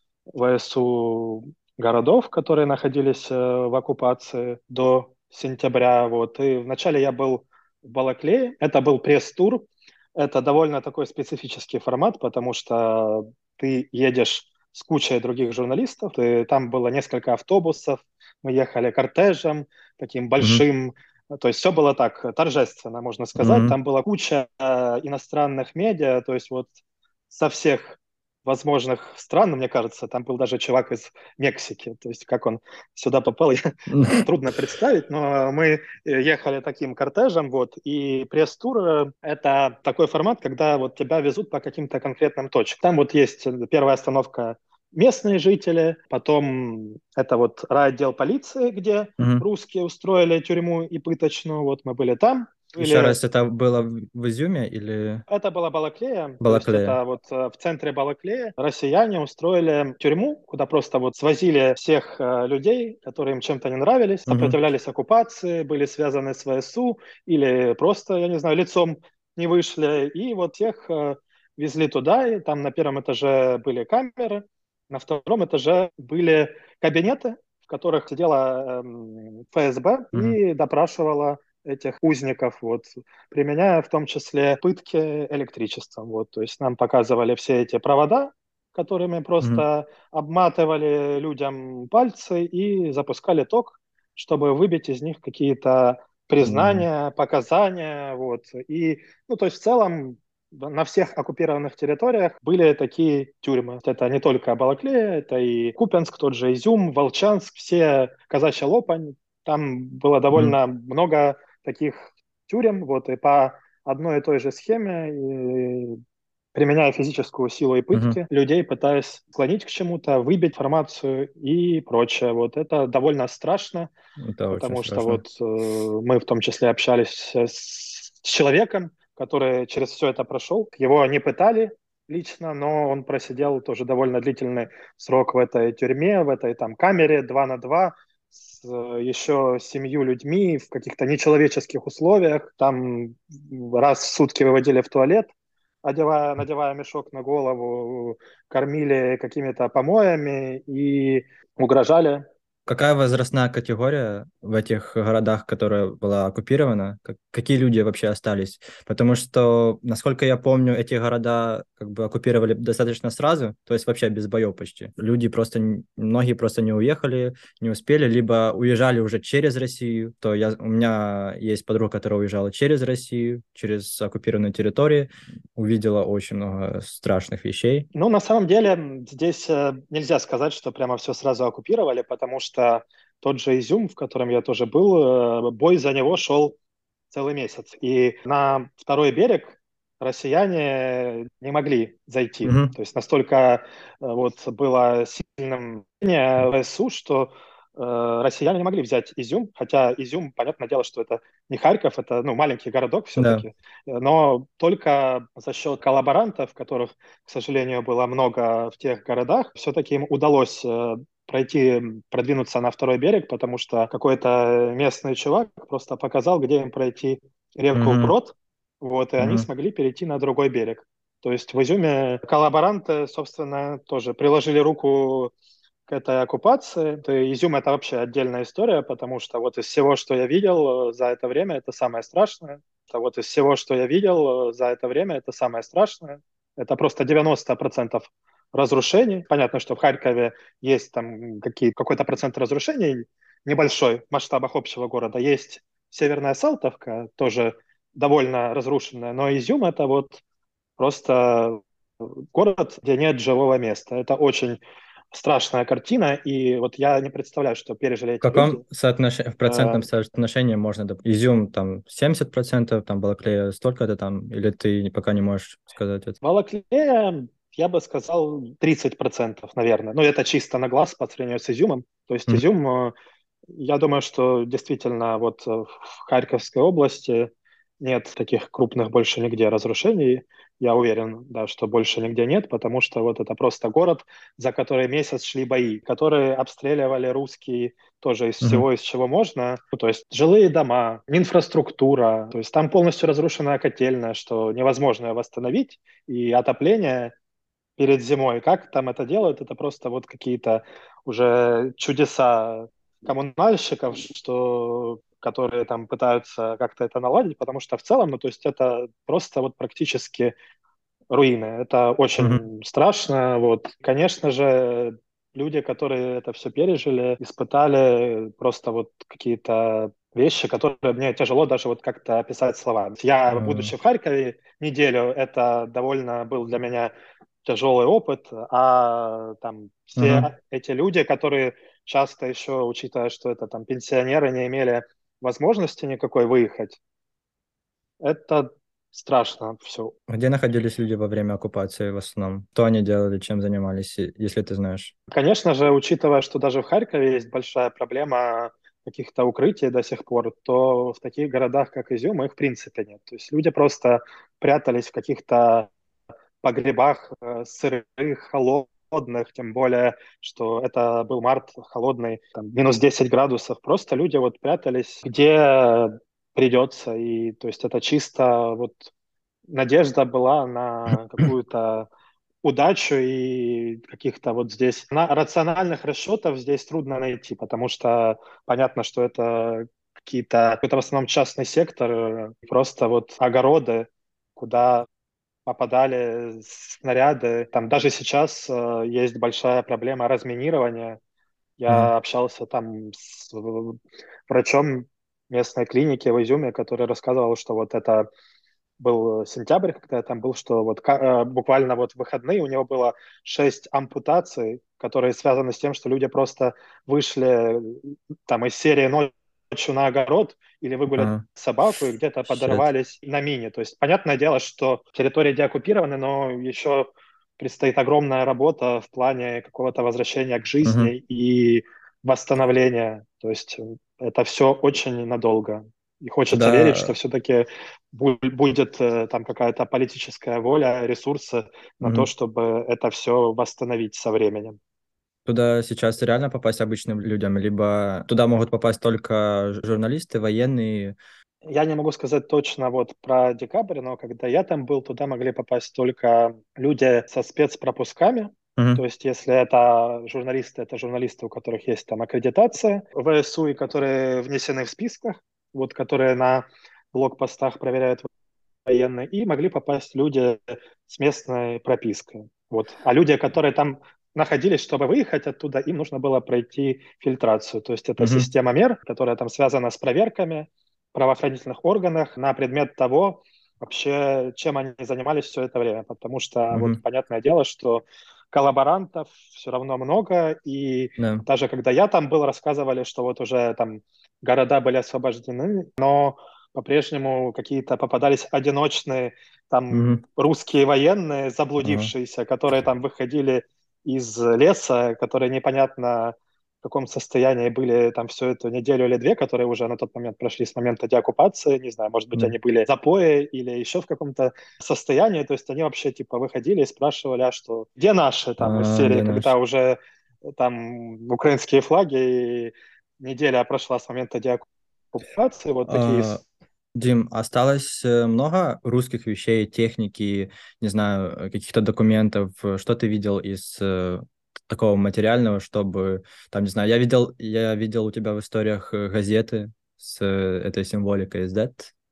ВСУ городов, которые находились э, в оккупации до сентября. Вот. И вначале я был в Балаклее. Это был пресс-тур. Это довольно такой специфический формат, потому что ты едешь с кучей других журналистов. И там было несколько автобусов. Мы ехали кортежем, таким Мгм. большим. То есть все было так торжественно, можно сказать. Мгм. Там была куча э, иностранных медиа, то есть вот со всех возможных стран, мне кажется, там был даже чувак из Мексики, то есть как он сюда попал, я, трудно представить, но мы ехали таким кортежем, вот, и пресс-тур э, — это такой формат, когда вот тебя везут по каким-то конкретным точкам. Там вот есть первая остановка местные жители, потом это вот райотдел полиции, где Мгм. русские устроили тюрьму и пыточную, вот мы были там, Еще были. раз, это было в в Изюме или Это была Балаклея, то есть Балаклея? это вот э, в центре Балаклея россияне устроили тюрьму, куда просто вот свозили всех э, людей, которые им чем-то не нравились, Мгм. сопротивлялись оккупации, были связаны с ВСУ или просто, я не знаю, лицом не вышли. И вот всех э, везли туда, и там на первом этаже были камеры, на втором этаже были кабинеты, в которых сидела эм, ФСБ Мгм. и допрашивала этих узников, вот, применяя в том числе пытки электричеством. Вот. То есть нам показывали все эти провода, которыми Мгм. просто обматывали людям пальцы и запускали ток, чтобы выбить из них какие-то М. признания, показания. Вот. И, ну, то есть в целом на всех оккупированных территориях были такие тюрьмы. Это не только Балаклея, это и Купянск, тот же Изюм, Волчанск, все Казачья Лопань. Там было Мгм. довольно много таких тюрем, вот, и по одной и той же схеме, и применяя физическую силу и Мгм. пытки, людей пытаясь склонить к чему-то, выбить информацию и прочее. Вот это довольно страшно, Это очень потому что страшно. вот э, мы в том числе общались с человеком, который через все это прошел. Его не пытали лично, но он просидел тоже довольно длительный срок в этой тюрьме, в этой там камере два на два с э, еще семью людьми в каких-то нечеловеческих условиях. Там раз в сутки выводили в туалет, одевая, надевая мешок на голову, кормили какими-то помоями и угрожали. Какая возрастная категория в этих городах, которая была оккупирована? Как- какие люди вообще остались? Потому что, насколько я помню, эти города как бы оккупировали достаточно сразу, то есть вообще без боев почти. Люди просто, н- многие просто не уехали, не успели, либо уезжали уже через Россию. То я, у меня есть подруга, которая уезжала через Россию, через оккупированные территории, увидела очень много страшных вещей. Ну, на самом деле, здесь э, нельзя сказать, что прямо все сразу оккупировали, потому что тот же Изюм, в котором я тоже был, э, бой за него шел целый месяц. И на второй берег россияне не могли зайти. Мгм. То есть настолько э, вот было сильным давление ВСУ, что э, россияне не могли взять Изюм, хотя Изюм, понятное дело, что это не Харьков, это ну, маленький городок Да. все-таки, но только за счет коллаборантов, которых, к сожалению, было много в тех городах, все-таки им удалось э, пройти, продвинуться на второй берег, потому что какой-то местный чувак просто показал, где им пройти реку Мгм. вброд, вот, и они Мгм. смогли перейти на другой берег. То есть в Изюме коллаборанты, собственно, тоже приложили руку к этой оккупации. То Изюм — это вообще отдельная история, потому что вот из всего, что я видел э, за это время, это самое страшное. А вот из всего, что я видел э, за это время, это самое страшное. Это просто девяносто процентов разрушений. Понятно, что в Харькове есть там какие, какой-то процент разрушений, небольшой в масштабах общего города. Есть Северная Салтовка, тоже довольно разрушенная, но Изюм — это вот просто город, где нет живого места. Это очень страшная картина, и вот я не представляю, что пережили В эти люди. каком соотнош... в процентном Э, соотношении можно, доп- изюм там семьдесят процентов, там Балаклея столько-то там, или ты пока не можешь сказать это? Балаклея, я бы сказал, тридцать процентов, наверное. Но это чисто на глаз по сравнению с Изюмом. То есть Мгм. Изюм, э, я думаю, что действительно вот э, в Харьковской области нет таких крупных больше нигде разрушений. Я уверен, да, что больше нигде нет, потому что вот это просто город, за который месяц шли бои, которые обстреливали русские тоже из Мгм. всего, из чего можно. Ну, то есть жилые дома, инфраструктура. То есть там полностью разрушенная котельная, что невозможно восстановить. И отопление перед зимой. Как там это делают? Это просто вот какие-то уже чудеса коммунальщиков, что которые там пытаются как-то это наладить, потому что в целом, ну, то есть это просто вот практически руины. Это Мгм. очень страшно. Вот, конечно же, люди, которые это все пережили, испытали просто вот какие-то вещи, которые мне тяжело даже вот как-то описать словами. Я, А, будучи в Харькове неделю, это довольно был для меня тяжелый опыт, а там мгм. все эти люди, которые часто еще, учитывая, что это там пенсионеры, не имели возможности никакой выехать, это страшно все. Где находились люди во время оккупации в основном? Что они делали, чем занимались, и- если ты знаешь? Конечно же, учитывая, что даже в Харькове есть большая проблема каких-то укрытий до сих пор, то в таких городах, как Изюм, их в принципе нет. То есть люди просто прятались в каких-то погребах э, сырых, холодных, тем более, что это был март холодный, там, минус десять градусов. Просто люди вот прятались где придется. И то есть это чисто вот надежда была на какую-то удачу, и каких-то вот здесь на рациональных расчетов здесь трудно найти, потому что понятно, что это какие-то, это в основном частный сектор, э, просто вот огороды, куда попадали снаряды. Там даже сейчас э, есть большая проблема разминирования. Мгм. Я общался там с э, врачом местной клиники в Изюме, который рассказывал, что вот это был сентябрь, когда я там был, что вот ка- э, буквально вот в выходные у него было шесть ампутаций, которые связаны с тем, что люди просто вышли э, там из серии ночью на огород или выгулять А, собаку и где-то щет. подорвались на мине. То есть, понятное дело, что территории деоккупированы, но еще предстоит огромная работа в плане какого-то возвращения к Мгм. жизни и восстановления. То есть э, это все очень надолго. И хочется верить, что Туда, все-таки будет э, там какая-то политическая воля, ресурсы на то, мгм. чтобы это все восстановить со временем. Туда сейчас реально попасть обычным людям, либо туда могут попасть только ж- журналисты, военные. Я не могу сказать точно вот про декабрь, но когда я там был, туда могли попасть только люди со спецпропусками. То Мгм. есть, если это журналисты, это журналисты, у которых есть там аккредитация в ВСУ, и которые внесены в списках, вот, которые на блокпостах проверяют военные, и могли попасть люди с местной пропиской. Вот. А люди, которые там находились, чтобы выехать оттуда, им нужно было пройти фильтрацию. То есть это Мгм. система мер, которая там связана с проверками в правоохранительных органах на предмет того, вообще, чем они занимались все это время. Потому что, вот, Мгм. понятное дело, что коллаборантов все равно много, и Да. даже когда я там был, рассказывали, что вот уже там города были освобождены, но по-прежнему какие-то попадались одиночные там Мгм. русские военные, Ага. заблудившиеся, которые там выходили из леса, которые непонятно в каком состоянии были там всю эту неделю или две, которые уже на тот момент прошли с момента деоккупации, не знаю, может быть, Да. они были в запое или еще в каком-то состоянии, то есть они вообще типа выходили и спрашивали, а что, где наши там из А, серии, где когда наш? уже там украинские флаги, и неделя прошла с момента деоккупации, вот такие. А, Дим, осталось э, много русских вещей, техники, не знаю, э, каких-то документов? Э, Что ты видел из э, такого материального, чтобы, там, не знаю, я видел, я видел у тебя в историях э, газеты с э, этой символикой, is that?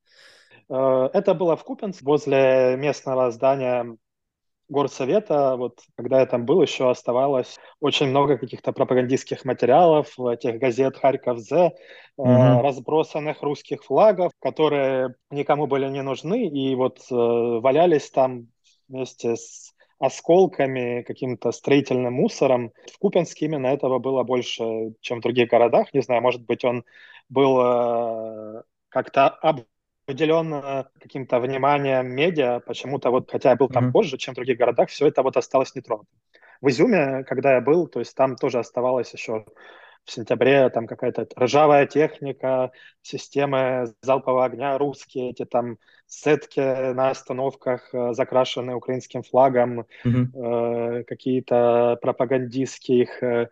Э, Это было в Купенске, возле местного здания горсовета. Вот когда я там был, еще оставалось очень много каких-то пропагандистских материалов, этих газет «Харьков Зе», э, Угу, разбросанных русских флагов, которые никому были не нужны, и вот э, валялись там вместе с осколками, каким-то строительным мусором. В Купенске именно этого было больше, чем в других городах. Не знаю, может быть, он был э, как-то уделен э, каким-то вниманием медиа, почему-то вот, хотя я был там угу, позже, чем в других городах, все это вот осталось нетронутым. В Изюме, когда я был, то есть там тоже оставалось еще в сентябре там какая-то ржавая техника, системы залпового огня русские, эти там сетки на остановках, э, закрашенные украинским флагом, угу, э, какие-то пропагандистских э,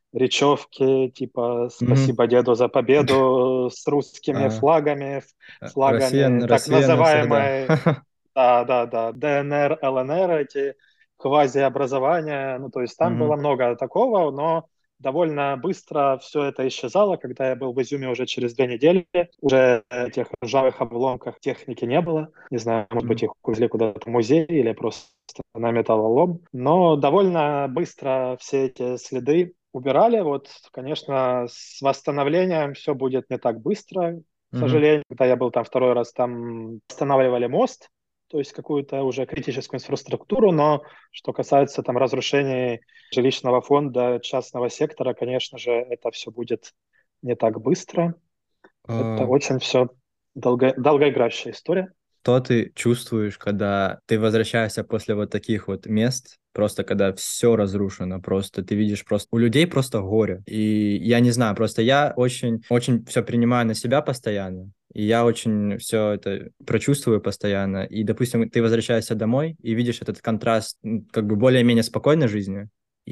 речевки, типа угу. «Спасибо деду за победу» с русскими А, флагами, э, флагами Россия, так Россия навсегда. называемой, да, да, да, ДНР, ЛНР, эти квазиобразования, ну, то есть там было Мгм, много такого, но довольно быстро все это исчезало. Когда я был в Изюме уже через две недели, уже этих ржавых обломках техники не было. Не знаю, может быть, мгм. их увезли куда-то в музей или просто на металлолом. Но довольно быстро все эти следы убирали. Вот, конечно, с восстановлением все будет не так быстро, к Мгм. сожалению. Когда я был там второй раз, там восстанавливали мост, то есть какую-то уже критическую инфраструктуру, но что касается там разрушений жилищного фонда, частного сектора, конечно же, это все будет не так быстро. Это А, очень все долго, долгоиграющая история. Что ты чувствуешь, когда ты возвращаешься после вот таких вот мест, просто когда все разрушено, просто ты видишь просто у людей просто горе. И я не знаю, просто я очень, очень все принимаю на себя постоянно. И я очень все это прочувствую постоянно. И, допустим, ты возвращаешься домой и видишь этот контраст м, как бы более-менее спокойной жизни.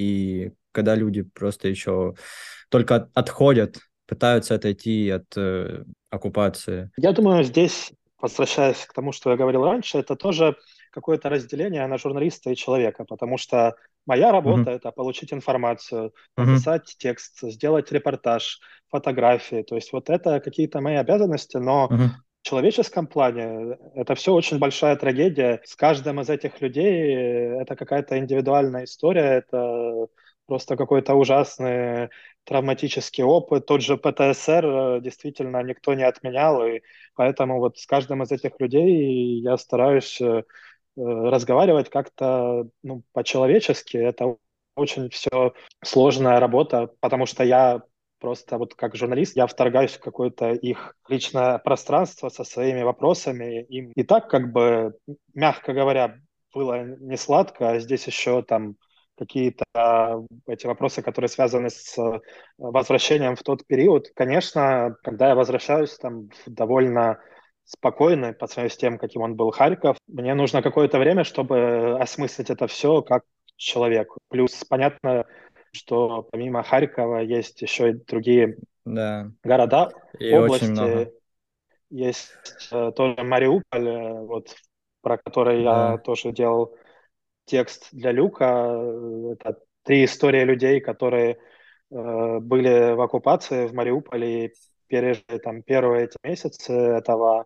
И когда люди просто еще только от- отходят, пытаются отойти от э, оккупации. Я думаю, здесь, возвращаясь к тому, что я говорил раньше, это тоже какое-то разделение на журналиста и человека, потому что моя работа — Мгм. это получить информацию, Мгм. написать текст, сделать репортаж, фотографии. То есть вот это какие-то мои обязанности, но Мгм. в человеческом плане это все очень большая трагедия. С каждым из этих людей это какая-то индивидуальная история, это просто какой-то ужасный травматический опыт. Тот же ПТСР э, действительно никто не отменял, и поэтому вот с каждым из этих людей я стараюсь э, э, разговаривать как-то ну, по-человечески. Это очень все сложная работа, потому что я просто вот как журналист, я вторгаюсь в какое-то их личное пространство со своими вопросами. Им и так как бы, мягко говоря, было не сладко, а здесь еще там какие-то эти вопросы, которые связаны с э, возвращением в тот период. Конечно, когда я возвращаюсь там в довольно спокойный по сравнению с тем, каким он был Харьков, мне нужно какое-то время, чтобы осмыслить это все как человек. Плюс понятно, что помимо Харькова есть еще и другие Да, города, и очень много. области. Есть э, тоже Мариуполь, э, вот, про который я Да. тоже делал текст для Люка. Э, Это три истории людей, которые э, были в оккупации в Мариуполе и пережили там первые эти месяцы этого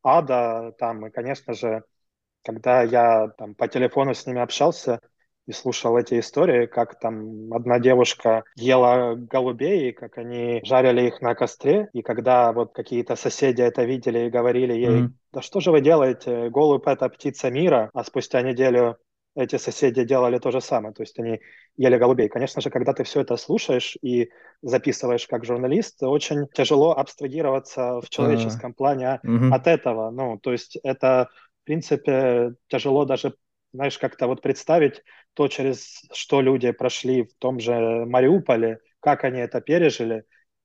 ада там. И, конечно же, когда я там по телефону с ними общался и слушал эти истории, как там одна девушка ела голубей, и как они жарили их на костре, и когда вот какие-то соседи это видели и говорили ей: Мгм. да что же вы делаете, голубь — это птица мира, а спустя неделю эти соседи делали то же самое, то есть они ели голубей. Конечно же, когда ты все это слушаешь и записываешь как журналист, очень тяжело абстрагироваться в Это... человеческом плане от Мгм. этого. Ну, то есть это в принципе, тяжело даже, знаешь, как-то вот представить то, через что люди прошли в том же Мариуполе, как они это пережили.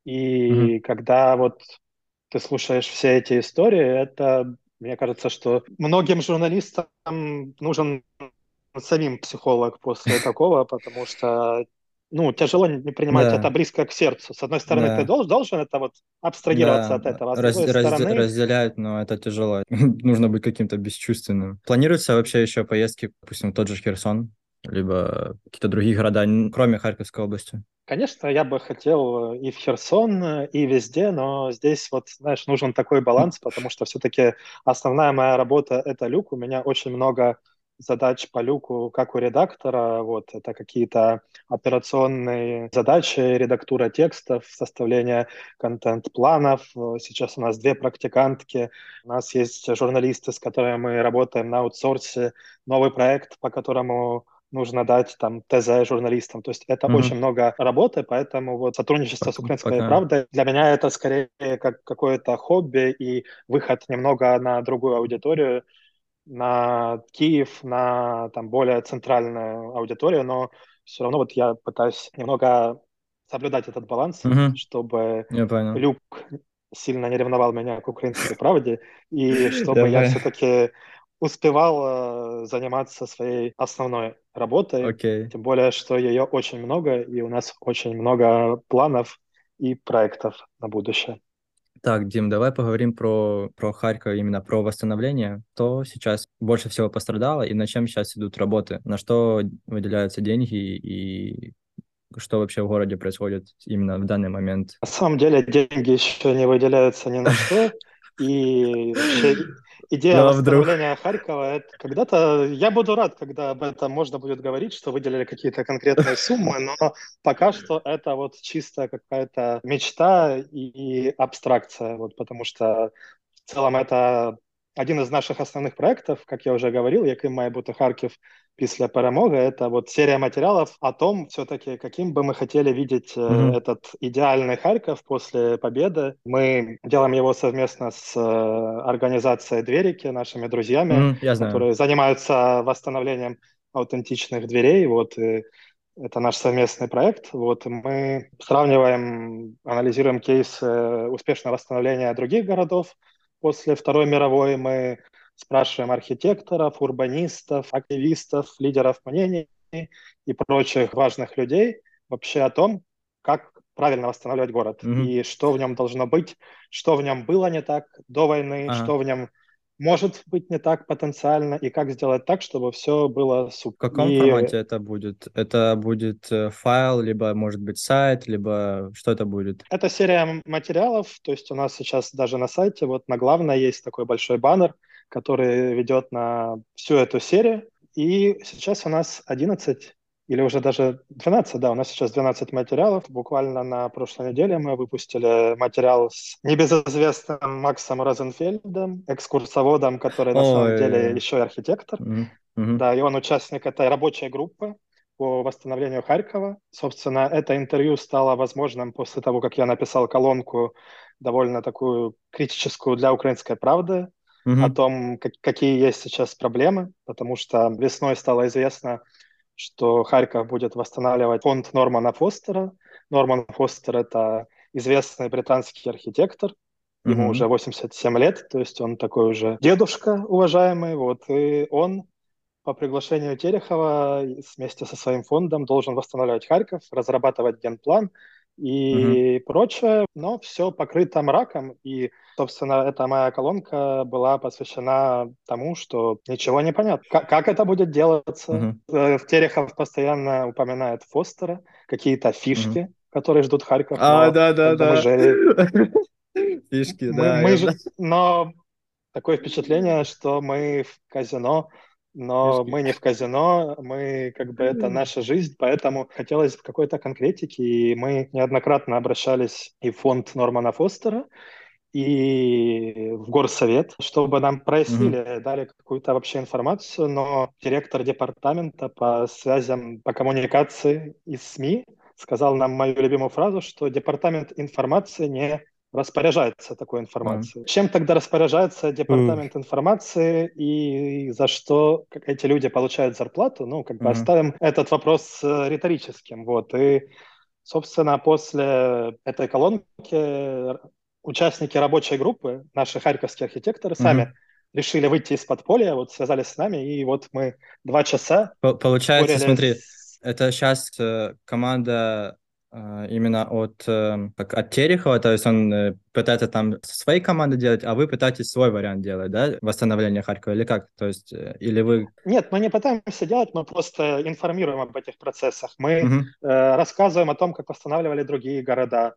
Мгм. И когда вот ты слушаешь все эти истории, это, мне кажется, что многим журналистам нужен самим психолог после такого, потому что ну, тяжело не принимать это Да, близко к сердцу. С одной стороны, ты да, должен, должен это вот абстрагироваться да, от этого, а с раз- другой разде- стороны, разделяют, но это тяжело. Нужно быть каким-то бесчувственным. Планируется вообще еще поездки, допустим, в тот же Херсон, либо какие-то другие города, н- кроме Харьковской области? конечно, я бы хотел и в Херсон, и везде, но здесь вот, знаешь, нужен такой баланс, потому что все-таки основная моя работа — это люк. У меня очень много задач по люку, как у редактора. Вот, это какие-то операционные задачи, редактура текстов, составление контент-планов. Сейчас у нас две практикантки, у нас есть журналисты, с которыми мы работаем на аутсорсе, новый проект, по которому нужно дать там ТЗ журналистам. То есть это очень Мгм. много работы, поэтому вот сотрудничество с Пока, «Украинской пока. правдой» для меня это скорее как какое-то хобби и выход немного на другую аудиторию, на Киев, на там более центральную аудиторию, но все равно вот я пытаюсь немного соблюдать этот баланс, Мгм. чтобы Я понял. Люк сильно не ревновал меня к «Украинской правде», и Я чтобы я понял. все-таки успевал э, заниматься своей основной работой, Окей. тем более, что ее очень много, и у нас очень много планов и проектов на будущее. Так, Дим, давай поговорим про, про Харьков, именно про восстановление. Кто сейчас больше всего пострадало и на чем сейчас идут работы? На что выделяются деньги и что вообще в городе происходит именно в данный момент? На самом деле деньги еще не выделяются ни на что, и вообще и- идея Ну, а вдруг? восстановления Харькова, это когда-то я буду рад, когда об этом можно будет говорить, что выделили какие-то конкретные суммы, но пока что это вот чисто какая-то мечта и абстракция, вот, потому что в целом это один из наших основных проектов, как я уже говорил, «Яким має бути Харків після перемоги». Это вот серия материалов о том, все-таки, каким бы мы хотели видеть э, Мгм. этот идеальный Харьков после победы. Мы делаем его совместно с э, организацией «Дверики», нашими друзьями, Мгм, я знаю. которые занимаются восстановлением аутентичных дверей. Вот, и это наш совместный проект. Вот, мы сравниваем, анализируем кейсы успешного восстановления других городов после Второй мировой. Мы спрашиваем архитекторов, урбанистов, активистов, лидеров мнений и прочих важных людей вообще о том, как правильно восстанавливать город Мгм. и что в нем должно быть, что в нем было не так до войны, Ага. что в нем может быть не так потенциально, и как сделать так, чтобы все было В супер. каком И формате это будет? Это будет э, файл, либо, может быть, сайт, либо что это будет? это серия материалов, то есть у нас сейчас даже на сайте, вот на главной есть такой большой баннер, который ведет на всю эту серию. И сейчас у нас одиннадцать или уже даже двенадцать, да, у нас сейчас двенадцать материалов. Буквально на прошлой неделе мы выпустили материал с небезызвестным Максом Розенфельдом, экскурсоводом, который на самом Ой, деле да. еще и архитектор. Мгм. Мгм. Да, и он участник этой рабочей группы по восстановлению Харькова. Собственно, это интервью стало возможным после того, как я написал колонку довольно такую критическую для «Украинской правды» о Мгм. том, как- какие есть сейчас проблемы, потому что весной стало известно, что Харьков будет восстанавливать фонд Нормана Фостера. Норман Фостер — это известный британский архитектор, ему уже Мгм. восемьдесят семь лет, то есть он такой уже дедушка уважаемый, вот, и он по приглашению Терехова вместе со своим фондом должен восстанавливать Харьков, разрабатывать генплан Мгм. и прочее, но все покрыто мраком. И, собственно, эта моя колонка была посвящена тому, что ничего не понятно. Как, как это будет делаться? Мгм. Э, Терехов постоянно упоминает Фостера, какие-то Мгм. фишки, которые ждут Харьков, А, но да, как да, бы мы да. же Фишки, мы, да, мы я же, знаю. но такое впечатление, что мы в казино, но Фишки. мы не в казино, мы как бы это наша жизнь, поэтому хотелось какой-то конкретики, и мы неоднократно обращались и в фонд Нормана Фостера, и в горсовет, чтобы нам Мгм. прояснили, дали какую-то вообще информацию, но директор департамента по связям, по коммуникации и СМИ сказал нам мою любимую фразу, что департамент информации не распоряжается такой А. информацией. Чем тогда распоряжается Ух. департамент информации и за что как эти люди получают зарплату? Ну, как бы Мгм. оставим этот вопрос э, риторическим. Вот. И, собственно, после этой колонки участники рабочей группы, наши харьковские архитекторы, сами Мгм. решили выйти из подполья, вот связались с нами, и вот мы два часа По- Получается, спорили смотри, с Это сейчас команда э, именно от, э, как от Терехова, то есть он э, пытается там со своей командой делать, а вы пытаетесь свой вариант делать, да, восстановление Харькова, или как? То есть, э, или вы... Нет, мы не пытаемся делать, мы просто информируем об этих процессах. Мы э, Мгм, рассказываем о том, как восстанавливали другие города.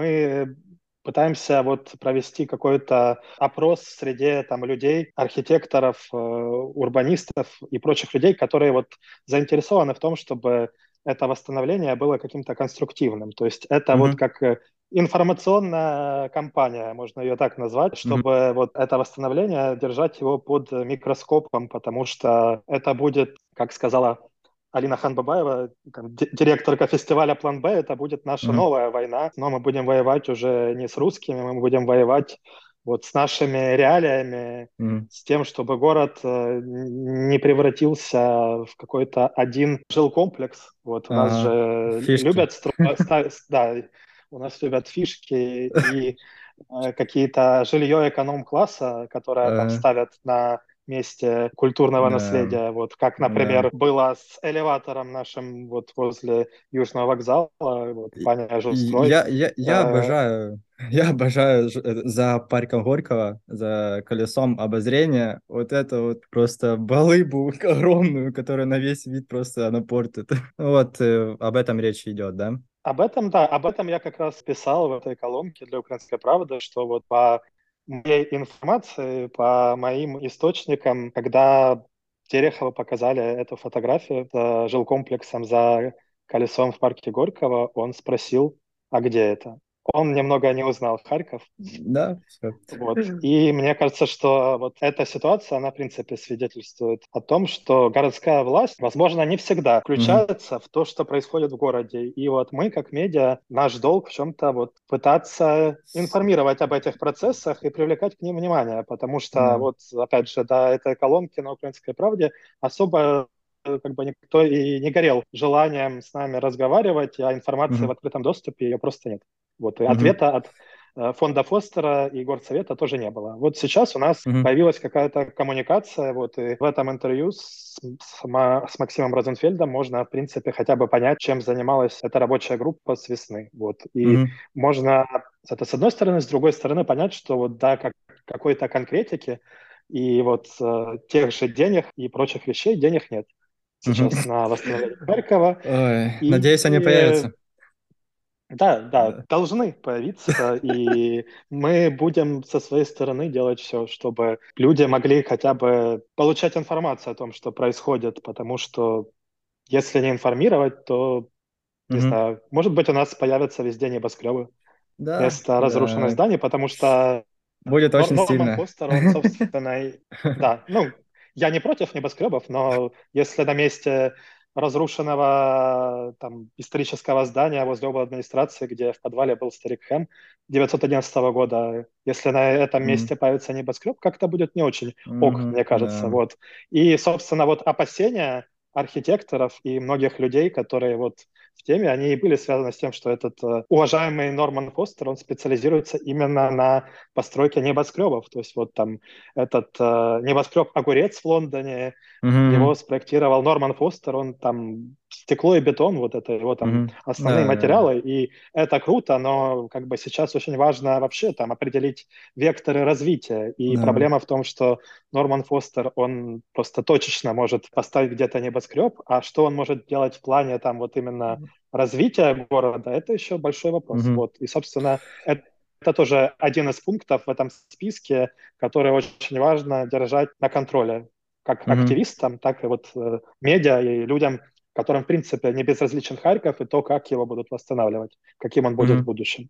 Мы пытаемся вот провести какой-то опрос среди там людей, архитекторов, э, урбанистов и прочих людей, которые вот заинтересованы в том, чтобы это восстановление было каким-то конструктивным. То есть это вот мгм, как э, информационная кампания, можно ее так назвать, мгм. чтобы вот это восстановление держать его под микроскопом, потому что это будет, как сказала Алина Ханбабаева, там, ди- директорка фестиваля «План Б», это будет наша Мгм. новая война, но мы будем воевать уже не с русскими, мы будем воевать вот с нашими реалиями, Мгм. с тем, чтобы город э, не превратился в какой-то один жилкомплекс. Вот у нас Ага. же Фишки. любят строить, да, у нас любят фишки и э, какие-то жилье эконом-класса, которое там Э, ставят на месте культурного Да, наследия, вот как, да. например, было с элеватором нашим вот возле Южного вокзала, вот Паня И Жилстрой. Я, я, я Э, обожаю, я обожаю ж- э, за парком Горького, за колесом обозрения, вот это вот просто балыбу огромную, которая на весь вид просто она портит. Вот э, об этом речь идет, да? Об этом, да, об этом я как раз писал в этой колонке для «Украинской правды», что вот по моей информации, по моим источникам, когда Терехову показали эту фотографию с жилкомплексом за колесом в парке Горького, он спросил, а где это? Он немного не узнал Харьков, Да, все. вот. И мне кажется, что вот эта ситуация, она, в принципе, свидетельствует о том, что городская власть, возможно, не всегда Мгм, включается в то, что происходит в городе. И вот мы, как медиа, наш долг в чем-то вот пытаться информировать об этих процессах и привлекать к ним внимание, потому что да. вот, опять же, до этой колонки на «Украинской правде» особо э, как бы никто и не горел желанием с нами разговаривать, а информации в Мгм, открытом доступе ее просто нет. Вот, и мгм, ответа от э, фонда Фостера и горсовета тоже не было. Вот сейчас у нас мгм, появилась какая-то коммуникация, вот и в этом интервью с, с, Ма- с Максимом Розенфельдом можно, в принципе, хотя бы понять, чем занималась эта рабочая группа с весны. Вот. И мгм, можно это с одной стороны, с другой стороны понять, что вот да, как, какой-то конкретики и вот э, тех же денег и прочих вещей денег нет мгм. сейчас на восстановление Харькова. Ой, И надеюсь, они э, появятся. да, да, Да. должны появиться, и мы будем со своей стороны делать все, чтобы люди могли хотя бы получать информацию о том, что происходит, потому что если не информировать, то, не Мгм. знаю, может быть, у нас появятся везде небоскребы Да, вместо разрушенных да. зданий, потому что Будет Нор- очень Норман сильно. Фостер, он, собственно, и- да, ну, я не против небоскребов, но если на месте разрушенного там исторического здания возле обл. Администрации, где в подвале был старик Хэм девятьсот одиннадцатого года, если на этом Мгм, месте появится небоскреб, как-то будет не очень ок, мгм, мне кажется, да. вот. И, собственно, вот опасения архитекторов и многих людей, которые вот в теме, они и были связаны с тем, что этот э, уважаемый Норман Фостер, он специализируется именно на постройке небоскребов. То есть вот там этот э, небоскреб «Огурец» в Лондоне, его Мгм, спроектировал Норман Фостер, он там стекло и бетон, вот это его там мгм. основные Да, да. материалы, и это круто, но как бы сейчас очень важно вообще там определить векторы развития, и Да. проблема в том, что Норман Фостер, он просто точечно может поставить где-то небоскреб, а что он может делать в плане там вот именно развития города, это еще большой вопрос. Мгм, Вот. И, собственно, это это тоже один из пунктов в этом списке, который очень важно держать на контроле, как мгм, активистам, так и вот э, медиа и людям, которым, в принципе, не безразличен Харьков и то, как его будут восстанавливать, каким он будет в мгм. будущем.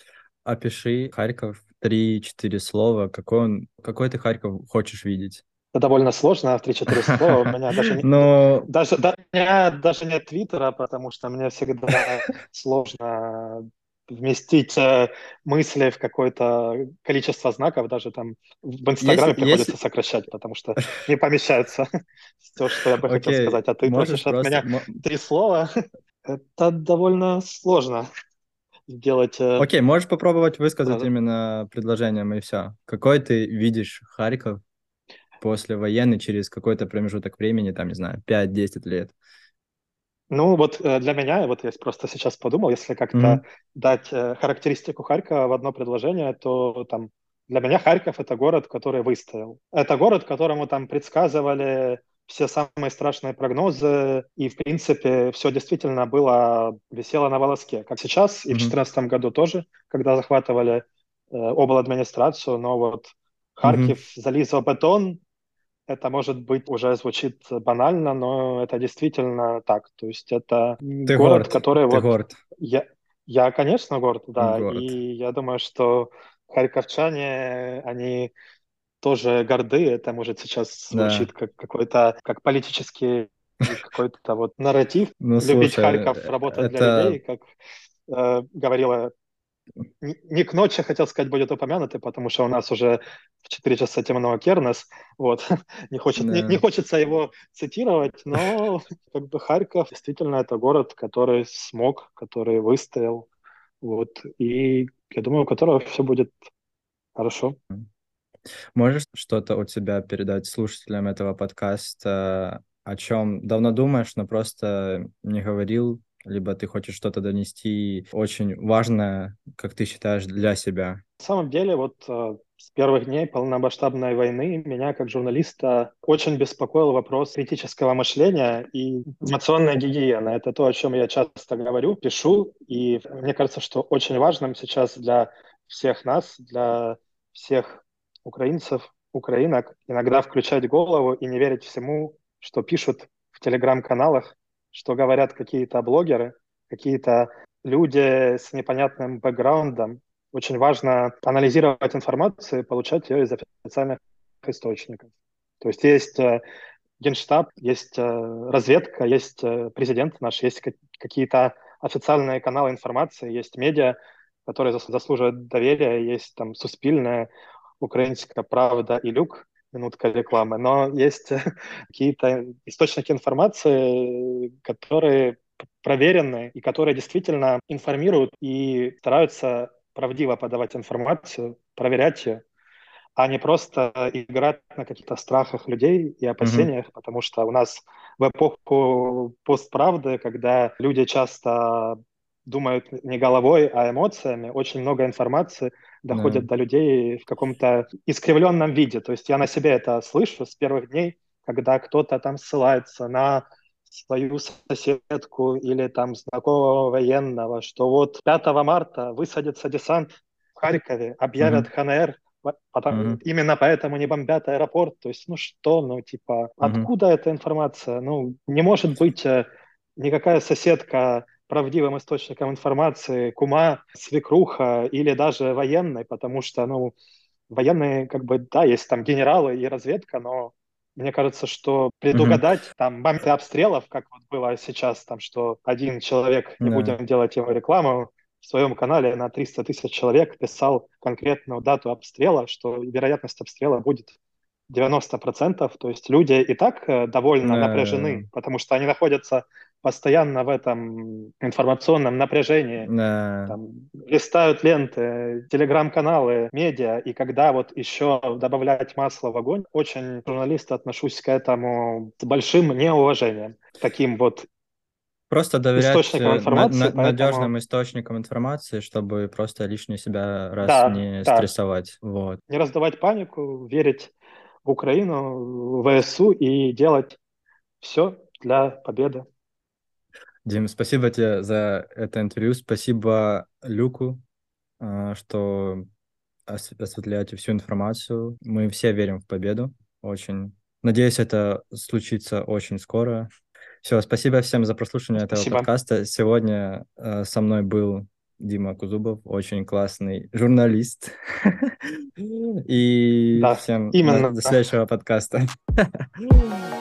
Опиши Харьков три-четыре слова. Какой он, какой ты Харьков хочешь видеть? Это довольно сложно, в три-четыре слова. У меня даже, не, Но даже, да, у меня даже нет твиттера, потому что мне всегда сложно вместить э, мысли в какое-то количество знаков. Даже там в если, Инстаграме приходится если... сокращать, потому что не помещается все, что я бы хотел Окей, сказать. А ты можешь просишь от просто... меня мо- три слова. Это довольно сложно сделать э, Окей, можешь попробовать высказать фразу. именно предложением, и все. Какой ты видишь Харьков послевоенный через какой-то промежуток времени, там, не знаю, пять-десять лет? Ну, вот э, для меня, вот я просто сейчас подумал, если как-то Мгм. дать э, характеристику Харькова в одно предложение, то там для меня Харьков — это город, который выстоял. Это город, которому там предсказывали все самые страшные прогнозы, и, в принципе, все действительно было, висело на волоске. Как сейчас, и в две тысячи Мгм. четырнадцатом году тоже, когда захватывали э, обладминистрацию, но вот Мгм. Харьков зализывал бетон, это, может быть, уже звучит банально, но это действительно так. То есть это Ты город, горд, который ты вот горд, я, я, конечно, горд, да, и горд. я думаю, что харьковчане, они тоже горды. Это, может, сейчас Да. звучит как какой-то, как политический какой-то вот нарратив. Ну, Любить слушай, Харьков, э, работать для это... людей, как э, говорила не не к ночи, хотел сказать, будет упомянуты, потому что у нас уже в четыре часа темно Кернес, вот, не, хочет, не, не Да. хочется его цитировать, но как бы Харьков действительно это город, который смог, который выстоял, вот, и я думаю, у которого все будет хорошо. Можешь что-то от себя передать слушателям этого подкаста, о чем давно думаешь, но просто не говорил, либо ты хочешь что-то донести очень важное, как ты считаешь, для себя? На самом деле, вот э, с первых дней полномасштабной войны меня, как журналиста, очень беспокоил вопрос критического мышления и информационной гигиены. Это то, о чем я часто говорю, пишу, и мне кажется, что очень важным сейчас для всех нас, для всех украинцев, украинок, иногда включать голову и не верить всему, что пишут в телеграм-каналах, что говорят какие-то блогеры, какие-то люди с непонятным бэкграундом. Очень важно анализировать информацию и получать ее из официальных источников. То есть есть э, Генштаб, есть э, разведка, есть э, президент наш, есть ка- какие-то официальные каналы информации, есть медиа, которые зас- заслуживают доверия, есть там Суспільне, Украинская правда и Люк, минутка рекламы, но есть э, какие-то источники информации, которые проверенные и которые действительно информируют и стараются правдиво подавать информацию, проверять ее, а не просто играть на каких-то страхах людей и Мгм. опасениях, потому что у нас в эпоху постправды, когда люди часто думают не головой, а эмоциями, очень много информации Да. доходит до людей в каком-то искривленном виде. То есть я на себе это слышу с первых дней, когда кто-то там ссылается на свою соседку или там знакомого военного, что вот пятого марта высадится десант в Харькове, объявят Мгм. ХНР, потом, Мгм. именно поэтому не бомбят аэропорт. То есть, ну что, ну типа, Мгм. откуда эта информация? Ну, не может быть э, никакая соседка правдивым источником информации, кума, свекруха или даже военной, потому что, ну, военные, как бы, да, есть там генералы и разведка, но мне кажется, что Мгм. предугадать там моменты обстрелов, как вот было сейчас, там, что один человек, не Да. будем делать ему рекламу, в своем канале на триста тысяч человек писал конкретную дату обстрела, что вероятность обстрела будет девяносто процентов. То есть люди и так э, довольно Да. напряжены, потому что они находятся постоянно в этом информационном напряжении, Да. там, листают ленты, телеграм-каналы, медиа, и когда вот еще добавлять масло в огонь, очень к журналисту отношусь к этому с большим неуважением, таким вот Просто доверять источникам э, на- информации, на- поэтому надежным источникам информации, чтобы просто лишний себя раз да, не да, стрессовать. Вот. не раздавать панику, верить в Украину, в ВСУ и делать все для победы. Дим, спасибо тебе за это интервью. Спасибо Люку, э, что ос- осветляете всю информацию. Мы все верим в победу. Очень. Надеюсь, это случится очень скоро. Все, спасибо всем за прослушивание этого Спасибо. подкаста. Сегодня э, со мной был Дима Кузубов, очень классный журналист. И Да, всем на- именно. до следующего подкаста.